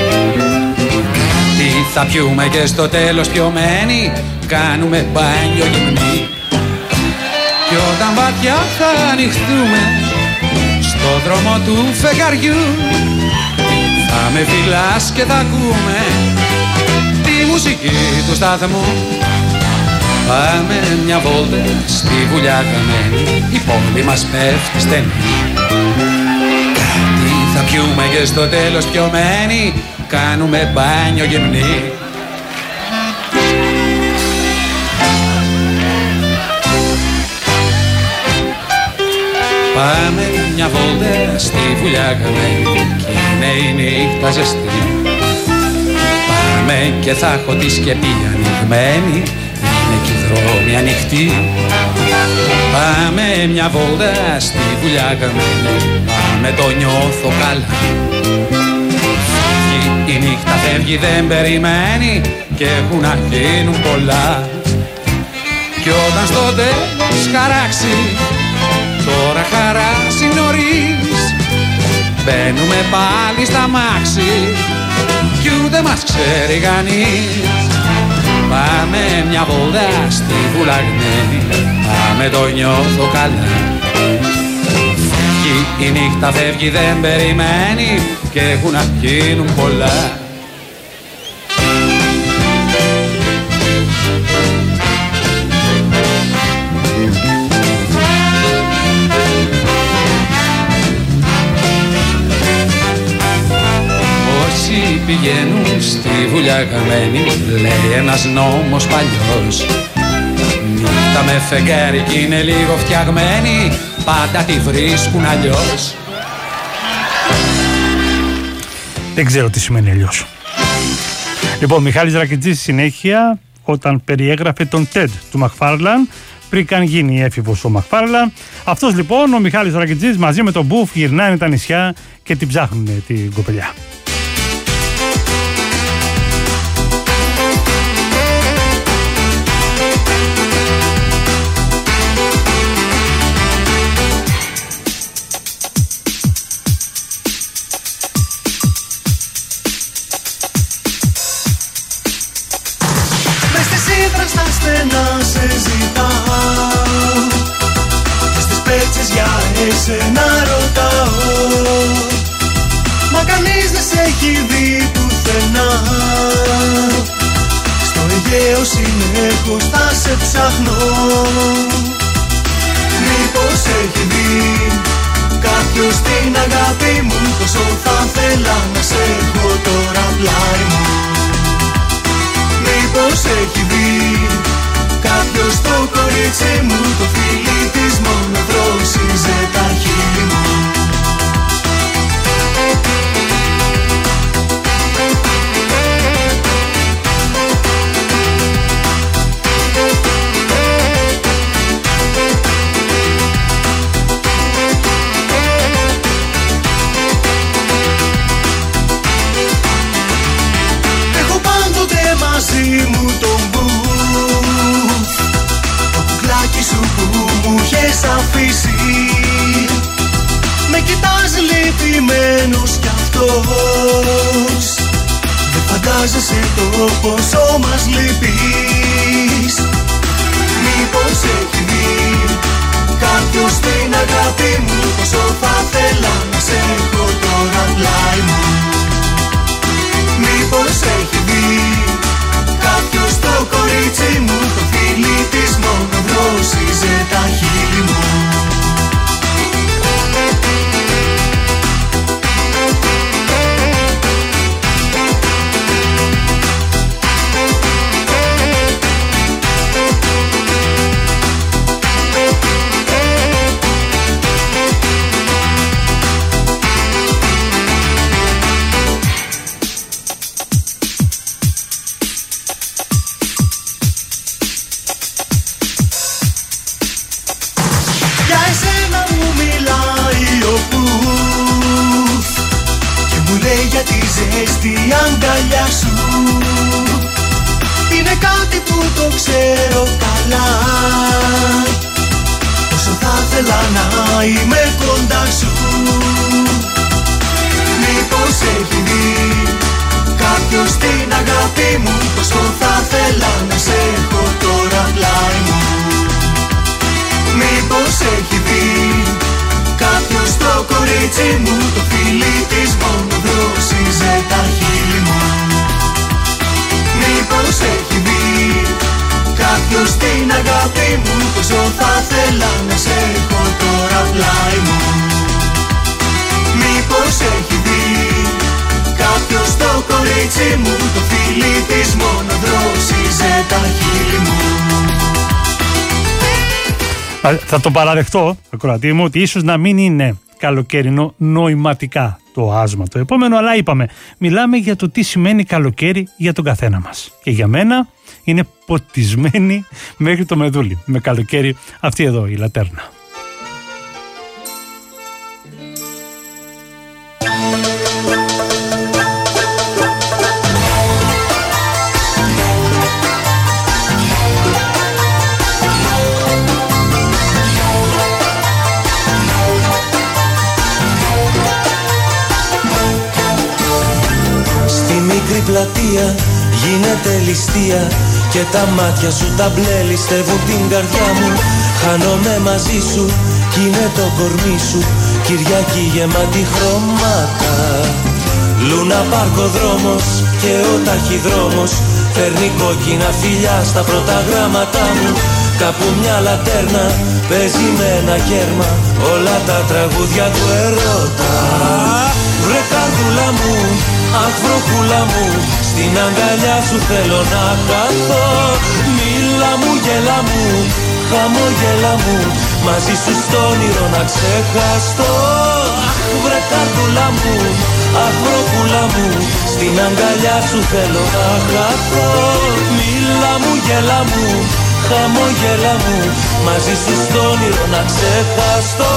Τι θα πιούμε και στο τέλος πιωμένοι, κάνουμε μπάνιο γυμνή. Κι όταν βαθιά θα ανοιχτούμε στο δρόμο του φεγγαριού, θα με φυλάς και θα ακούμε τη μουσική του σταθμού. Πάμε μια βόλτα στη Βουλιαγμένη, η πόλη μας πέφτει στενή. Τι θα πιούμε και στο τέλος πιωμένοι, κάνουμε μπάνιο γυμνή. Πάμε μια βόλτα στη Βουλιαγμένη κι είναι η νύχτα ζεστή. Πάμε και θα έχω τη σκεπή ανοιγμένη, είναι κι οι δρόμοι ανοιχτοί. Πάμε μια βόλτα στη Βουλιαγμένη, πάμε το νιώθω καλά. Φεύγει η νύχτα, φεύγει δεν περιμένει και έχουν να γίνουν πολλά. Κι όταν στο τέλος χαράξει, τώρα χαράσει νωρίς, μπαίνουμε πάλι στα μάξι κι ούτε μας ξέρει κανείς. Πάμε μια βόλτα στη Βουλιαγμένη, πάμε το νιώθω καλά. Φεύγει η νύχτα, φεύγει δεν περιμένει και έχουν να γίνουν πολλά. Όσοι πηγαίνουν στη Βουλιαγμένη, λέει ένας νόμος παλιός, νύχτα με φεγγάρι κι είναι λίγο φτιαγμένη, πάντα τη βρίσκουν αλλιώς. Δεν ξέρω τι σημαίνει αλλιώς. Λοιπόν, Μιχάλης Ρακιτζής συνέχεια όταν περιέγραφε τον TED του Μακφάρλαν πριν καν γίνει έφηβος ο Μακφάρλαν. Αυτός λοιπόν ο Μιχάλης Ρακιτζής μαζί με τον Μπουφ γυρνάνε τα νησιά και την ψάχνουν την κοπελιά. Εσένα ρωτάω, μα κανείς δεν σε έχει δει πουθενά. Στο Αιγαίο συνέχως θα σε ψάχνω. Μήπως έχει δει κάποιος την αγάπη μου, πόσο θα θέλα να σε έχω τώρα πλάι μου. Μήπως έχει δει κάποιος το κορίτσι μου, το φίλι της μόνο δρόσιζε τα χείλη μου. Έχω πάντοτε μαζί μου τον Μπουφ, το κουκλάκι σου που μου είχες αφήσει. Με κοιτάζει λυπημένος κι αυτός, δεν φαντάζεσαι το πόσο μας λείπεις. Μήπως έχει δει κάποιος στην αγάπη μου. Πόσο θα θέλα να σε έχω τώρα πλάι μου. Μήπως έχει δει κάποιος το κορίτσι μου, το φίλι της μόνο δρόσιζε τα χείλη μου. Στη αγκαλιά σου είναι κάτι που το ξέρω καλά. Όσο θα ήθελα να είμαι κοντά σου. Μήπως έχει δει κάποιος την αγάπη μου. Πόσο θα ήθελα να σε έχω τώρα πλάι μου. Μήπως έχει δει κάποιος το κορίτσι μου, το φίλι της μόνο δρόσιζε τα χείλη μου. Μήπως έχει δει κάποιος την αγάπη μου. Πόσο θα θέλα να σε έχω τώρα πλάι μου. Μήπως έχει δει κάποιος το κορίτσι μου, το φίλι της μόνο δρόσιζε τα χείλη μου. Θα το παραδεχτώ, ακροατή μου, ότι ίσως να μην είναι καλοκαιρινό νοηματικά το άσμα το επόμενο, αλλά είπαμε, μιλάμε για το τι σημαίνει καλοκαίρι για τον καθένα μας. Και για μένα είναι ποτισμένη μέχρι το μεδούλι με καλοκαίρι αυτή εδώ η Λατέρνα. Πλατεία γίνεται ληστεία και τα μάτια σου τα μπλε ληστεύουν την καρδιά μου. Χάνομαι μαζί σου κι είναι το κορμί σου Κυριακή γεμάτη χρώματα. Λούνα πάρκο δρόμος και ο ταχυδρόμος φέρνει κόκκινα φιλιά στα πρώτα γράμματα μου. Κάπου μια λατέρνα παίζει με ένα κέρμα όλα τα τραγούδια του ερώτα. Βρε καρδούλα μου, αχ βροχούλα μου, στην αγκαλιά σου θέλω να χαθώ. Μίλα μου, γέλα μου, χαμόγελα μου, μαζί σου στο όνειρο να ξεχαστώ. Αχ βρε καρδούλα μου, αχ βροχούλα μου, στην αγκαλιά σου θέλω να χαθώ. Μίλα μου, γέλα μου, χαμόγελα μου, μαζί σου στο όνειρο να ξεχαστώ.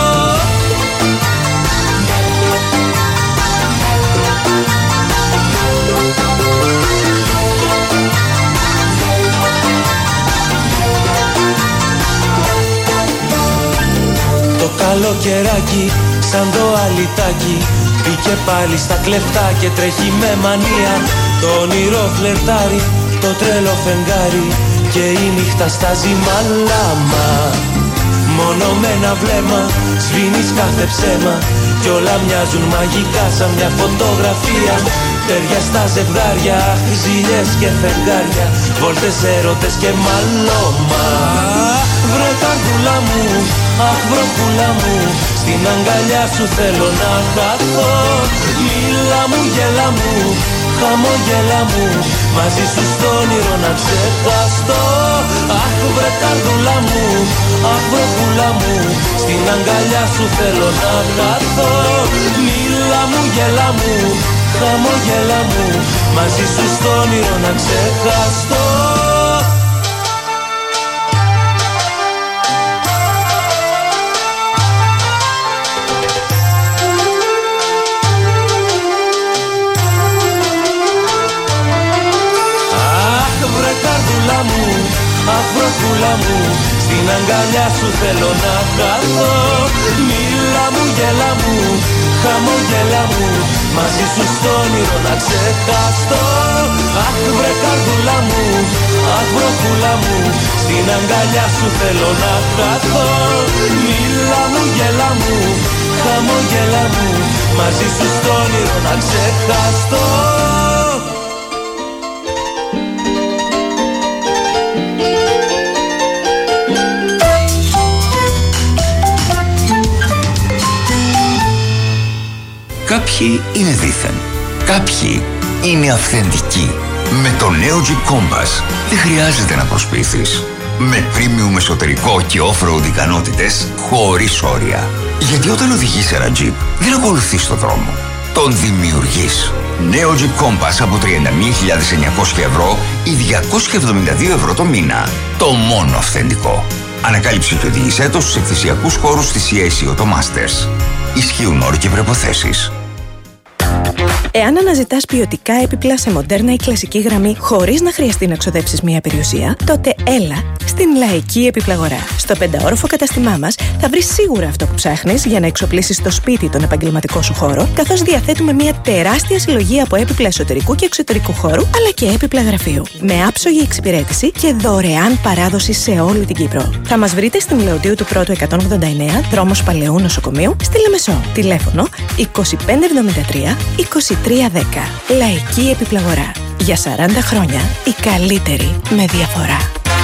Το καλοκαιράκι σαν το αλυτάκι μπήκε πάλι στα κλεφτά και τρέχει με μανία. Το όνειρο φλερτάρει, το τρέλο φεγγάρι και η νύχτα στάζει μαλάμα. Μόνο με ένα βλέμμα σβήνεις κάθε ψέμα κι όλα μοιάζουν μαγικά σαν μια φωτογραφία. Τέρια στα ζευγάρια, ζήλιες και φεγγάρια, βόλτες, έρωτες και μαλώμα. Βρε καρδούλα μου, αχ βροχούλα μου, στην αγκαλιά σου θέλω να χαθώ. Μίλα μου, γέλα μου, χαμόγελα μου, μαζί σου στο όνειρο να ξεχαστώ. Αχ βρε καρδούλα μου, αχ βροχούλα μου, στην αγκαλιά σου θέλω να χαθώ. Μίλα μου, γέλα μου, χαμόγελα μου, μαζί σου στο όνειρο να ξεχαστώ. Αχ βροχούλα μου, στην αγκαλιά σου θέλω να χαθώ. Μίλα μου, γέλα μου, χαμόγελα μου, μαζί σου στο όνειρο να ξεχαστώ. Αχ βρε καρδούλα μου, αχ βροχούλα μου, στην αγκαλιά σου θέλω να χαθώ. Μίλα μου, γέλα μου, χαμογέλα μου, μαζί σου στο όνειρο να ξεχαστώ. Κάποιοι είναι δήθεν, κάποιοι είναι αυθεντικοί. Με το νέο Jeep Compass δεν χρειάζεται να προσποιηθείς. Με premium εσωτερικό και off-road ικανότητες χωρίς όρια. Γιατί όταν οδηγείς ένα Jeep δεν ακολουθείς το δρόμο, τον δημιουργείς. Νέο Jeep Compass από τριάντα μία χιλιάδες εννιακόσια ευρώ ή διακόσια εβδομήντα δύο ευρώ το μήνα. Το μόνο αυθεντικό. Ανακάλυψε και οδήγησέ το στους εκθεσιακούς χώρους της σι έι σι Auto Masters. Ισχύουν όροι και προϋποθέσεις. Εάν αναζητάς ποιοτικά έπιπλα σε μοντέρνα ή κλασική γραμμή χωρίς να χρειαστεί να ξοδέψεις μία περιουσία, τότε έλα στην Λαϊκή Επιπλαγορά. Στο πενταόροφο καταστημά μας θα βρεις σίγουρα αυτό που ψάχνεις για να εξοπλίσεις το σπίτι τον επαγγελματικό σου χώρο, καθώς διαθέτουμε μία τεράστια συλλογή από έπιπλα εσωτερικού και εξωτερικού χώρου, αλλά και έπιπλα γραφείου. Με άψογη εξυπηρέτηση και δωρεάν παράδοση σε όλη την Κύπρο. Θα μας βρείτε στην Λεωτίου του Πρώτου εκατόν ογδόντα εννέα, δρόμος Παλαιού Νοσοκομείου, στη Λεμεσό. Τηλέφωνο είκοσι πέντε εβδομήντα τρία είκοσι τρία δέκα. Λαϊκή Επιπλαγορά. Για σαράντα χρόνια η καλύτερη με διαφορά.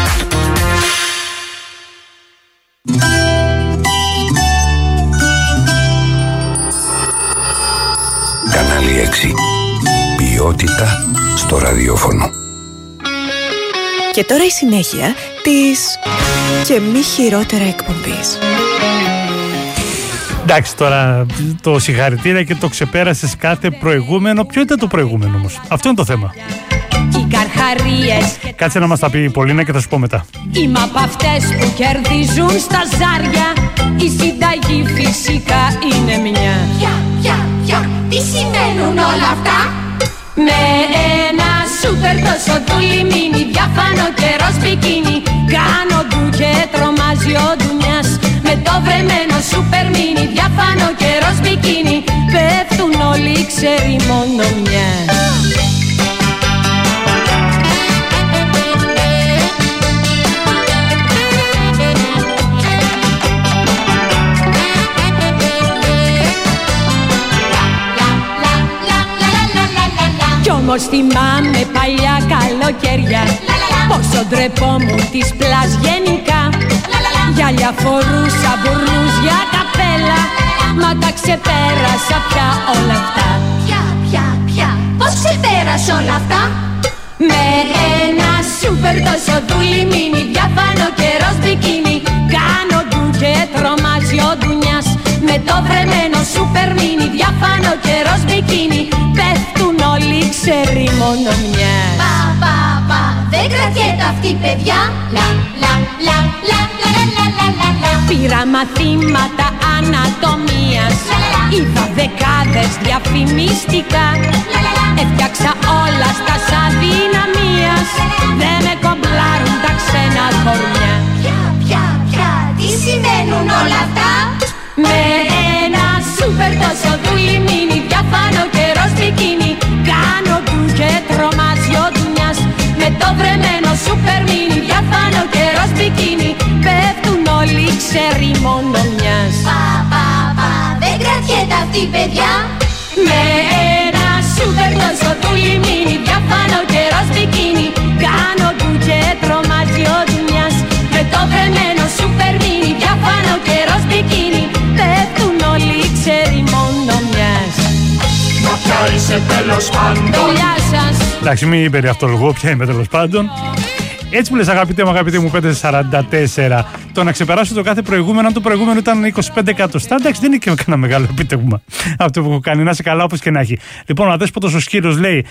Κανάλι έξι. Ποιότητα στο ραδιόφωνο. Και τώρα η συνέχεια της και μη χειρότερα εκπομπής. Εντάξει, τώρα το συγχαρητήρια και το ξεπέρασες κάθε προηγούμενο. Ποιο ήταν το προηγούμενο όμως? Αυτό είναι το θέμα. Οι καρχαρίες. Κάτσε να μας τα πει η Πολίνα και θα σου πω μετά. Είμαι από αυτές που κερδίζουν στα ζάρια. Η συνταγή φυσικά είναι μια. Πια, πια, πια, τι σημαίνουν όλα αυτά? Με ένα σούπερ τόσο του λιμίνι, διάφανο καιρός μπικίνι, κάνω ντου και τρομάζει ο ντουνιάς. Με το βρεμένο σούπερ μίνι, διάφανο καιρός μπικίνι, πέφτουν όλοι ξέροι μόνο μιας. Κι όμως θυμάμαι παλιά καλοκαίρια, πόσο ντρεπόμουν τις πλάς γενικά. Γυαλιά φορούσα, μπουρνούζια, καπέλα, μα τα ξεπέρασα πια όλα αυτά. Πια, πια, πια, πώς ξεπέρασα όλα αυτά? Με ένα σούπερ τόσο του λιμίνι, διάφανο καιρός μπικίνι, κάνω ντου και τρομάζει ο ντουνιάς. Με το βρεμένο σούπερ μίνι, διάφανο καιρός μπικίνι, πέφτουν όλοι ξέροι μόνο μιας. Πα, πα, πα, δεν κρατιέται αυτή παιδιά. Λα, λα, λα, λα, λα, λα, λα, λα, λα. Πήρα μαθήματα ανατομίας, είδα δεκάδες διαφημιστικά, έφτιαξα όλα στα σαν δυναμίας, δεν με κομπλάρουν τα ξένα κορμιά. Πια, πια, πια, τι σημαίνουν όλα αυτά? Με ένα σούπερ τόσο του λιμίνι, διάφανο καιρός μπικίνι, κάνω ντου και τρομάζει ο ντουνιάς. Με το βρεμένο σούπερ μίνι, διάφανο καιρός μπικίνι, πέφτουν όλοι ξέροι μόνο μιας. Πα, πα, πα, δεν κρατιέται αυτή παιδιά. Με ένα σούπερ τόσο του λιμίνι, διάφανο καιρός μπικίνι, κάνω ντου και τρομάζει ο ντουνιάς. Με το βρεμένο σούπερ μίνι, διάφανο καιρός μπικίνι, πέφτουν όλοι ξέροι μόνο μιας. Μα ποια είσαι τέλος πάντων? Γεια σας. Εντάξει, μην υπεριαυτολογώ, ποια είμαι τέλος πάντων. Έτσι μου λες, αγαπητέ μου, αγαπητέ μου, πέντε σαράντα τέσσερα. Το να ξεπεράσω το κάθε προηγούμενο, αν το προηγούμενο ήταν είκοσι πέντε εκατοστά, εντάξει, δεν είναι και κανένα μεγάλο επίτευγμα αυτό που έχω κάνει. Να είσαι καλά όπως και να έχει. Λοιπόν, ο Αδέσποτος ο Σκύρος λέει: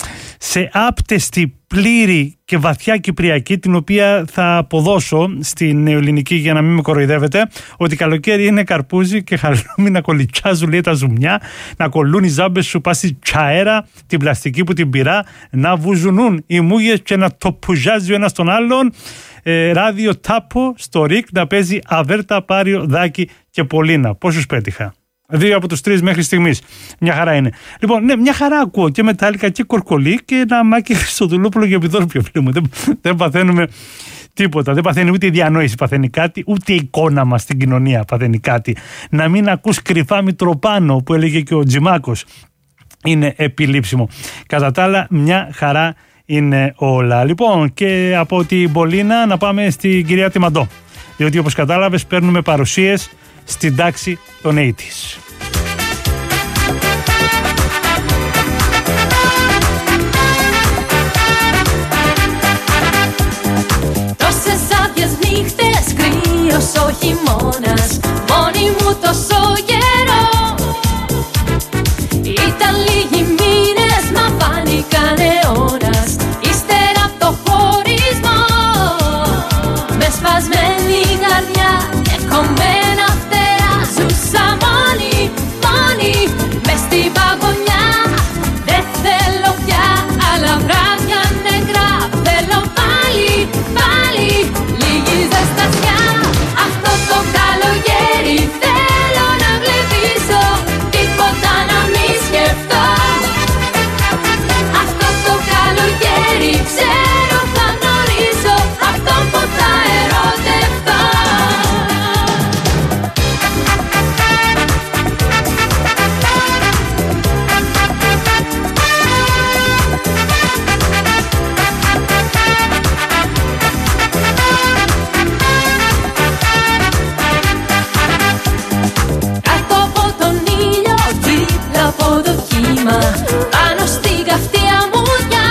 σε άπτεστη, πλήρη και βαθιά κυπριακή, την οποία θα αποδώσω στην νεοελληνική για να μην με κοροϊδεύετε, ότι καλοκαίρι είναι καρπούζι και χαλούμι να κολυτσάζουν, λέει, τα ζουμιά, να κολλούν οι ζάμπες σου πάση τσαέρα, την πλαστική που την πειρά, να βουζουνούν οι μούγες και να το πουζάζει ο ένας τον άλλον. Ε, ράδιο τάπο στο ρικ να παίζει Αβέρτα, Πάριο, Δάκη και Πολίνα. Πόσους πέτυχα? Δύο από τους τρεις μέχρι στιγμής. Μια χαρά είναι. Λοιπόν, ναι, μια χαρά ακούω και Μετάλλικα και Κορκολί και ένα Μάκη Χριστοδουλόπουλο και Επιδόρπιο, φίλε μου. Δεν, δεν παθαίνουμε τίποτα. Δεν παθαίνει ούτε η διανόηση, παθαίνει κάτι, ούτε η εικόνα μας στην κοινωνία παθαίνει κάτι. Να μην ακούς κρυφά Μητροπάνο, που έλεγε και ο Τζιμάκος, είναι επιλήψιμο. Κατά τα άλλα, μια χαρά είναι όλα. Λοιπόν, και από την Πολίνα να πάμε στην κυρία Τιμαντό. Διότι όπως κατάλαβες, παίρνουμε παρουσίες στην τάξη των ογδόντα. Τόσες άδειες νύχτες, κρύος ο χειμώνας, μόνη μου τόσο καιρό. Ήταν λίγοι μήνες, μα φάνηκαν αιώνας, ύστερα απ' το χωρισμό. Με σπασμένη καρδιά και κομμένα φτερά, ζούσα μόνη, μόνη, μες στην παγωνιά. Δεν θέλω πια άλλα βράδια νεκρά, θέλω πάλι, πάλι λίγη ζεστασιά. Αυτό το καλοκαίρι θέλω να γλεντήσω, τίποτα να μη σκεφτώ. Αυτό το καλοκαίρι ξέρω θα γνωρίσω αυτό που θα ερωτευτώ. Κάτω από τον ήλιο, δίπλα από το κύμα, πάνω στην καυτή αμμουδιά.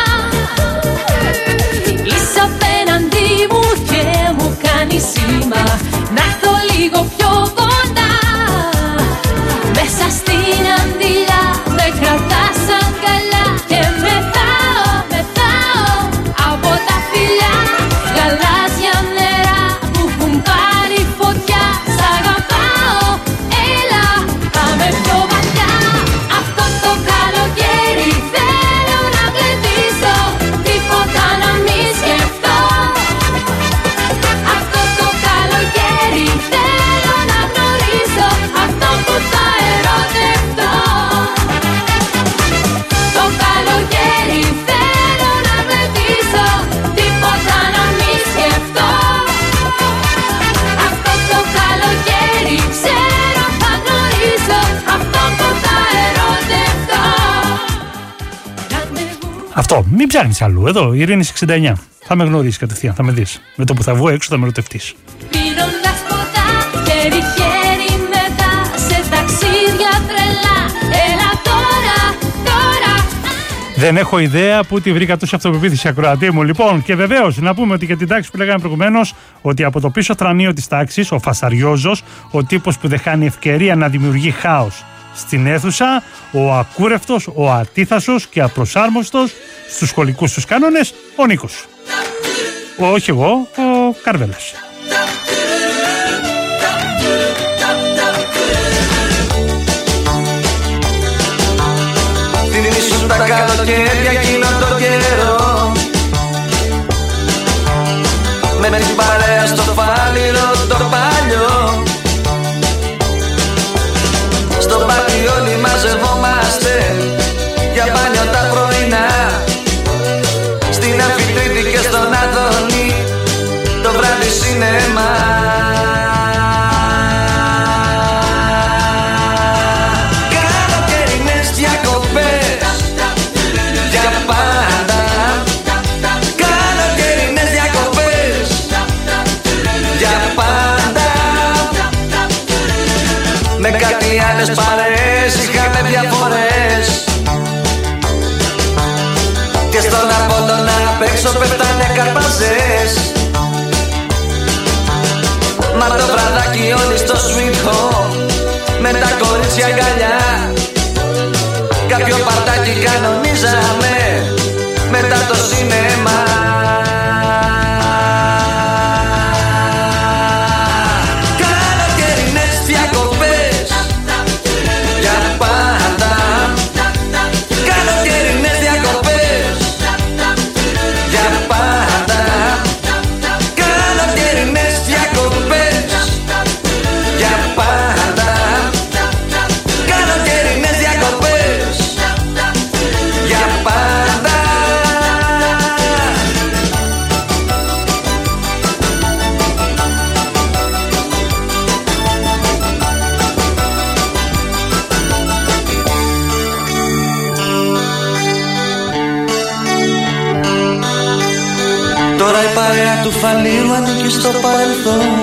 Είσαι απέναντί μου και μου κάνει σήμα να έρθω λίγο πιο κοντά. Μέσα στην αντιλιά με κρατάς αγκαλιά και μεθάω, μεθάω από τα φιλιά. Γαλάζια νερά που έχουν πάρει φωτιά, σ' αγαπάω, έλα πάμε πιο βαθιά. Αυτό το καλοκαίρι θέλω να γλεντήσω, τίποτα να μη σκεφτώ. Αυτό το καλοκαίρι θέλω να γνωρίσω αυτό που θα ερωτευτώ. Το καλοκαίρι θέλω να γλεντήσω, τίποτα να μη σκεφτώ. Αυτό το καλοκαίρι ξέρω θα γνωρίσω αυτό που θα ερωτευτώ. Αυτό, μην ψάχνεις αλλού. Εδώ, η Ειρήνης εξήντα εννιά. Θα με γνωρίσεις κατευθείαν, θα με δεις. Με το που θα βγω έξω θα με ερωτευτείς. Πίνοντας ποτά, χέρι-χέρι μετά, σε ταξίδια τρελά. Έλα τώρα, τώρα. Δεν έχω ιδέα που τη βρήκα τόση αυτοπεποίθηση, ακροατή μου. Λοιπόν, και βεβαίως να πούμε ότι για την τάξη που λέγαμε προηγουμένως, ότι από το πίσω θρανείο της τάξης, ο Φασαριόζος, ο τύπος που δεν χάνει ευκαιρία να δημιουργεί χάος στην αίθουσα, ο ακούρευτος, ο ατίθασος και απροσάρμοστος στους σχολικούς τους κανόνες, ο Νίκος. Όχι εγώ, ο Καρβέλας. Θυμήσουν τα καλοκαίρια εκείνο το καιρό, με την παρέα στο φάλιρο το παλιό. Στο πάρτι όλοι μαζευόμαστε για μπάνιο τα πρωινά, στην Αμφιτρίτη και στον Αδόνη το βράδυ σινεμά. Καλοκαιρινές διακοπές για πάντα, καλοκαιρινές διακοπές για πάντα. Με κάτι άλλες παρέες είχαμε διαφορές και στον Απόλλωνα απ' έξω πέφτανε καρπαζές. Μα το βραδάκι όλοι στο sweet home, με τα κορίτσια αγκαλιά, κάποιο παρτάκι κανονίζαμε μετά το σινεμά. Καλοκαιρινές διακοπές για πάντα, καλοκαιρινές διακοπές για πάντα, καλοκαιρινές διακοπές για πάντα, του φαλήρου ανήκει στο παρελθόν.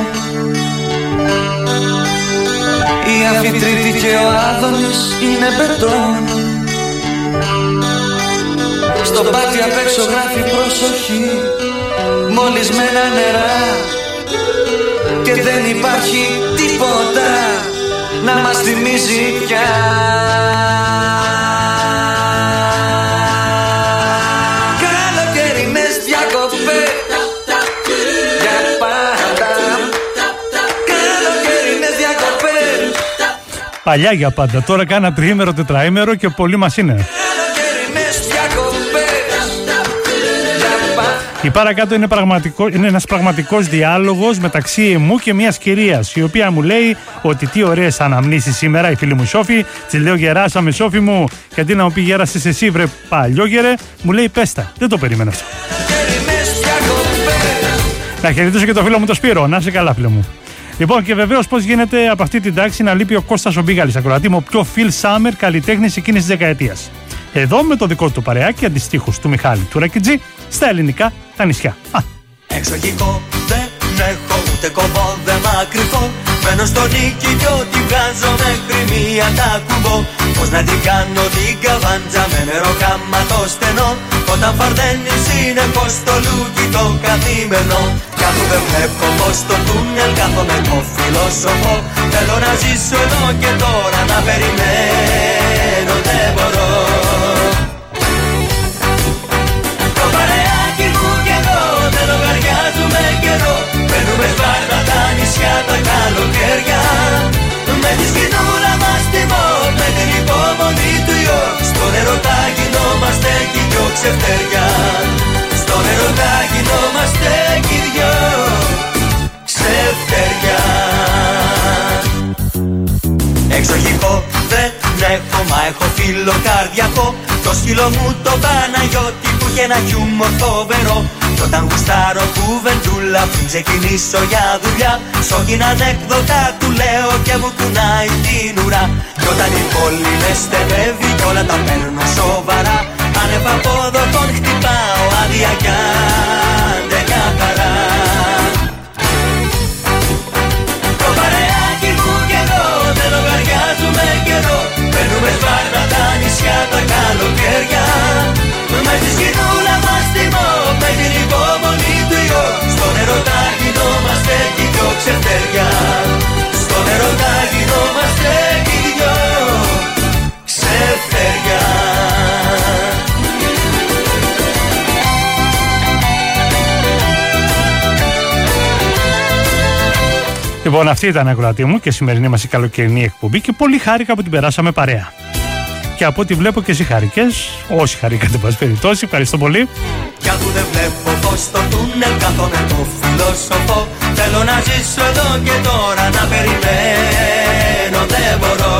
Η Αμφιτρίτη και ο Άδωνης είναι μπετόν. Στο πάτι απ' έξω γράφει προσοχή, μολυσμένα νερά, και δεν υπάρχει τίποτα να μας θυμίζει πια. Καλοκαιρινές διακοπές για πάντα. Καλοκαιρινές διακοπές. Παλιά για πάντα, τώρα κάνα τριήμερο, τετραήμερο και πολύ μας είναι. Η παρακάτω είναι, πραγματικό, είναι ένας πραγματικός διάλογος μεταξύ εμού και μιας κυρίας, η οποία μου λέει ότι τι ωραίες αναμνήσεις σήμερα η φίλη μου Σόφη. Της λέω γεράσαμε Σόφη μου, και αντί να μου πει γέρασες εσύ βρε παλιόγερε, μου λέει πέστα. Δεν το περίμενα αυτό. Να χαιρετήσω και το φίλο μου το Σπύρο, να είσαι καλά φίλε μου. Λοιπόν, και βεβαίως πώς γίνεται από αυτή την τάξη να λείπει ο Κώστας ο Μπίγαλης, ακροατή μου, πιο Phil Summer καλλιτέχνης εκείνης της δεκαετίας. Εδώ με το δικό του παρεάκι αντιστοίχους του Μιχάλη του Ρακιτζή στα ελληνικά τα νησιά. Α. Εξοχικό δεν έχω, ούτε κομπό δεν μακρυφώ. Μπαίνω στο νίκη κι ό,τι βγάζω μέχρι μία τα κουμπώ. Πώς να την κάνω την καβάντζα με νερό κάματο στενό, όταν φαρδένει συνεχώς το λούκι το καθήμενο. Κάπου δεν βλέπω πως το τούνελ κάθομαι το φιλόσοφο. Θέλω να ζήσω εδώ και τώρα, να περιμένω δεν μπορώ. Το παρεάκι μου κι εγώ δεν λογαριάζουμε καιρό. Παίρνουμε σπάρτα τα νησιά τα καλοκαίρια. Με τη σκηνούλα μας τιμώ, με την υπομονή του ιό. Στον ερωτά γινόμαστε κι δυο ξεφτέρια. Στον ερωτά γινόμαστε κι δυο ξεφτέρια. Εξοχικό δεν έχω, μα έχω φίλο καρδιακό. Το σκύλο μου το Παναγιώτη που είχε ένα χιούμορ φοβερό. Κι όταν γουστάρω κουβεντούλα πριν ξεκινήσω για δουλειά, σόκκινα ανέκδοτα του λέω και μου κουνάει την ουρά. Κι όταν η πόλη με στενεύει κι όλα τα παίρνω σοβαρά, άνεβα από εδώ τον χτυπάω άδεια κι άντε μια χαρά. Το παρεάκι μου κι εγώ δεν λογαριάζουμε καιρό. Παίρνουμε σπάρτα τα νησιά τα καλοκαίρια. Με τη σκηνούλα μας τιμώ, με την υπομονή του ιό. Στον ερωτά γινόμαστε κι δυο ξεφτέρια. Στον ερωτά γινόμαστε κι δυο ξεφτέρια. Λοιπόν, αυτή ήταν η ακροατή μου και η σημερινή μας η καλοκαιρινή εκπομπή και πολύ χάρηκα που την περάσαμε παρέα. Και από ό,τι βλέπω και εσύ χαρικές, όσοι χαρήκατε πας περιπτώσει, ευχαριστώ πολύ. Κι αφού δεν βλέπω πως το τούνελ καθόμαι το φιλόσοφο, θέλω να ζήσω εδώ και τώρα, να περιμένω δεν μπορώ.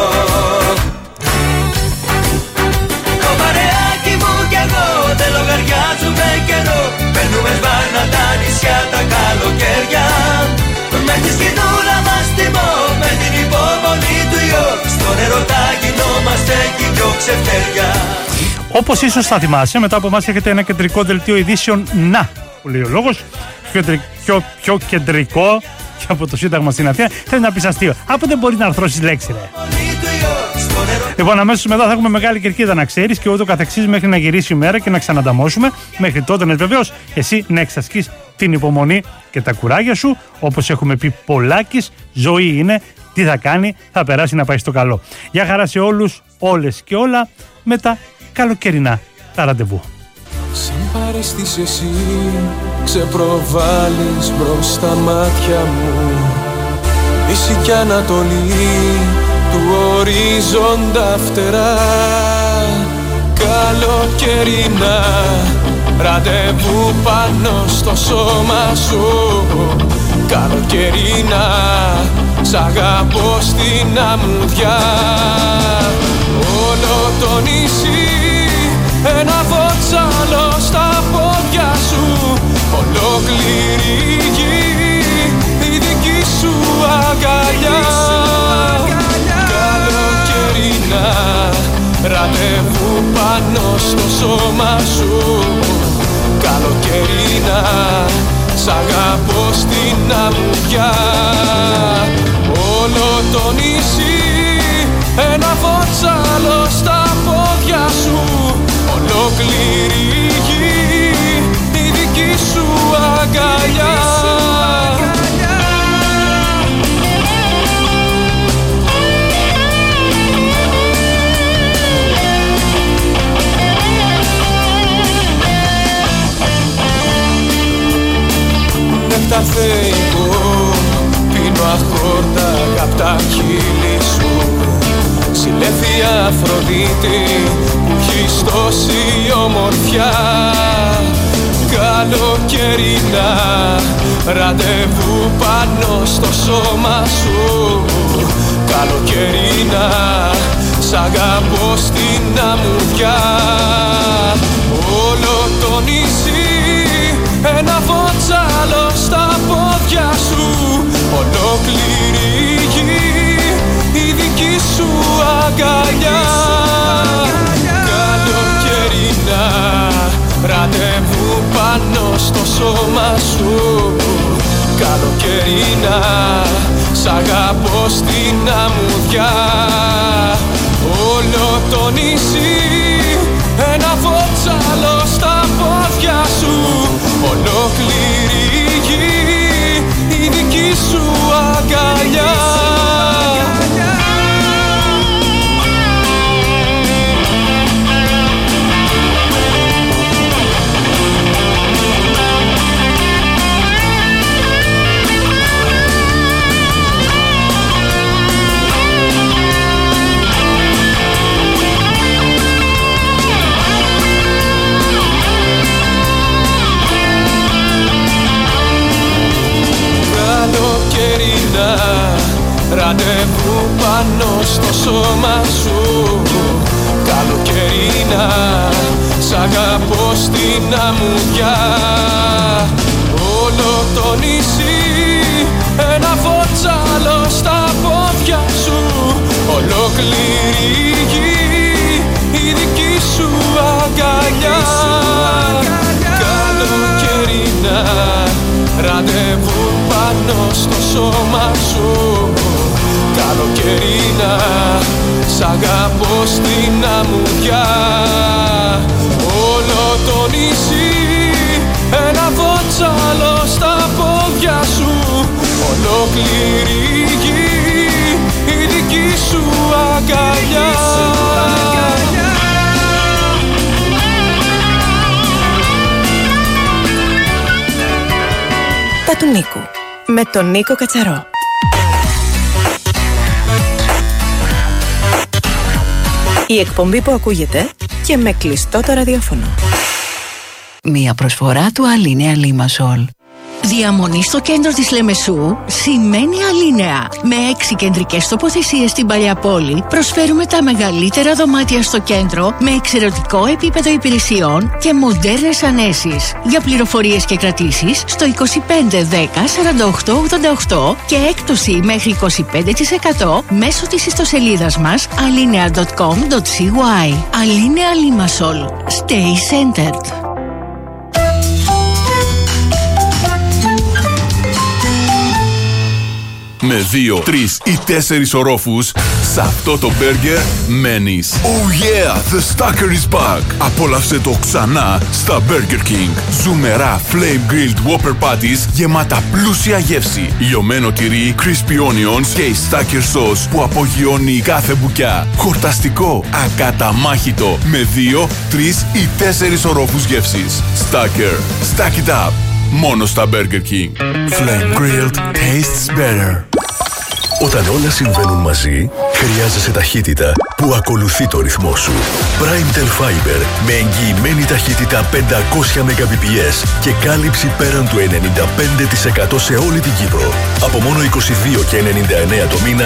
Το παρεάκι μου κι εγώ δεν λογαριάζουμε καιρό. Παίρνουμε σπάρνα τα νησιά τα καλοκαίρια. Με τη σκηνούλα μας τιμώ, με την υπομονή του ιό. Στον ερωτά γινόμαστε κι δυο ξεφτέρια. Όπως ίσως θα θυμάσαι, μετά από εμάς έχετε ένα κεντρικό δελτίο ειδήσεων «Να», που λέει ο λόγος, πιο, πιο, πιο κεντρικό και από το Σύνταγμα στην Αθήνα. Θέλει να πεις αστείο. Από δεν μπορεί να αρθρώσεις λέξη, ρε. Λοιπόν, αμέσως μετά θα έχουμε μεγάλη κερκίδα να ξέρεις και ούτω καθεξής μέχρι να γυρίσει η μέρα και να ξανανταμώσουμε. Μέχρι τότε, ναι, βεβαίως, εσύ να εξασκείς την υπομονή και τα κουράγια σου. Όπως έχουμε πει πολλάκις, ζωή είναι. Τι θα κάνει, θα περάσει να πάει στο καλό. Γεια χαρά σε όλους, όλες και όλα με τα καλοκαιρινά τα ραντεβού. Σαν παρέστης εσύ ξεπροβάλλεις μπρος στα μάτια μου, Δύση κι Ανατολή του ορίζοντα φτερά. Καλοκαιρινά ραντεβού πάνω στο σώμα σου. Καλοκαιρινά σ' αγαπώ στην αμμουδιά. Όλο το νησί ένα βότσαλο στα πόδια σου. Ολόκληρη γη η δική σου αγκαλιά. Καλοκαιρινά ραντεβού πάνω στο σώμα σου. Καλοκαιρινά σ' αγαπώ στην αμμουδιά. Όλο το νησί ένα βότσαλο στα πόδια σου. Ολόκληρη γη η δική σου αγκαλιά. Νεκταρθέικο πίνω αχόρτα απ' τα χείλη σου. Συλλέφθη Αφροδίτη που έχεις τόση ομορφιά. Καλοκαιρινά ραντεβού πάνω στο σώμα σου. Καλοκαιρινά σ' αγαπώ στην αμμουδιά. Όλο το νησί ένα βότσαλο στα πόδια σου. Ολόκληρη γη η δική σου αγκαλιά. Καλοκαιρινά ραντεβού πάνω στο σώμα σου. Καλοκαιρινά σ' αγαπώ στην αμμουδιά. Όλο το νησί ένα βότσαλο στα πόδια σου. Ολόκληρη γη η δική σου αγκαλιά. Ραντεβού πάνω στο σώμα σου. Καλοκαιρινά σ' αγαπώ στην αμμουδιά. Όλο το νησί ένα βότσαλο στα πόδια σου. Ολόκληρη γη η δική σου αγκαλιά. Καλοκαιρινά ραντεβού πάνω στο σώμα σου. Καλοκαιρινά σ' αγαπώ στην αμμουδιά. Όλο το νησί ένα βότσαλο στα πόδια σου. Ολόκληρη γη η δική σου αγκαλιά. Τα του Νίκου με τον Νίκο Κατσαρό. Η εκπομπή που ακούγεται και με κλειστό το ραδιόφωνο. Μία προσφορά του Αλίνεα Λίμασολ. Διαμονή στο κέντρο της Λεμεσού σημαίνει Αλίνεα. Με έξι κεντρικές τοποθεσίες στην Παλιά Πόλη προσφέρουμε τα μεγαλύτερα δωμάτια στο κέντρο με εξαιρετικό επίπεδο υπηρεσιών και μοντέρνες ανέσεις. Για πληροφορίες και κρατήσεις στο είκοσι πέντε δέκα σαράντα οκτώ ογδόντα οκτώ και έκπτωση μέχρι είκοσι πέντε τοις εκατό μέσω της ιστοσελίδας μας alinea τελεία com τελεία cy. Αλίνεα Λίμασολ. Stay centered. Με δύο, τρεις ή τέσσερις ορόφους, σε αυτό το μπέργκερ μένεις. Oh yeah, the Stacker is back! Απόλαυσε το ξανά στα Burger King. Ζουμερά flame grilled Whopper patties γεμάτα πλούσια γεύση. Λιωμένο τυρί, crispy onions και η Stacker sauce που απογειώνει κάθε μπουκιά. Χορταστικό, ακαταμάχητο, με δύο, τρεις ή τέσσερις ορόφους γεύσης. Stacker, stack it up! Μόνο στα Burger King. Flame grilled tastes better. Όταν όλα συμβαίνουν μαζί, χρειάζεσαι ταχύτητα που ακολουθεί το ρυθμό σου. Primetel Fiber με εγγυημένη ταχύτητα πεντακόσια Mbps και κάλυψη πέραν του ενενήντα πέντε τοις εκατό σε όλη την Κύπρο. Από μόνο είκοσι δύο και ενενήντα εννέα το μήνα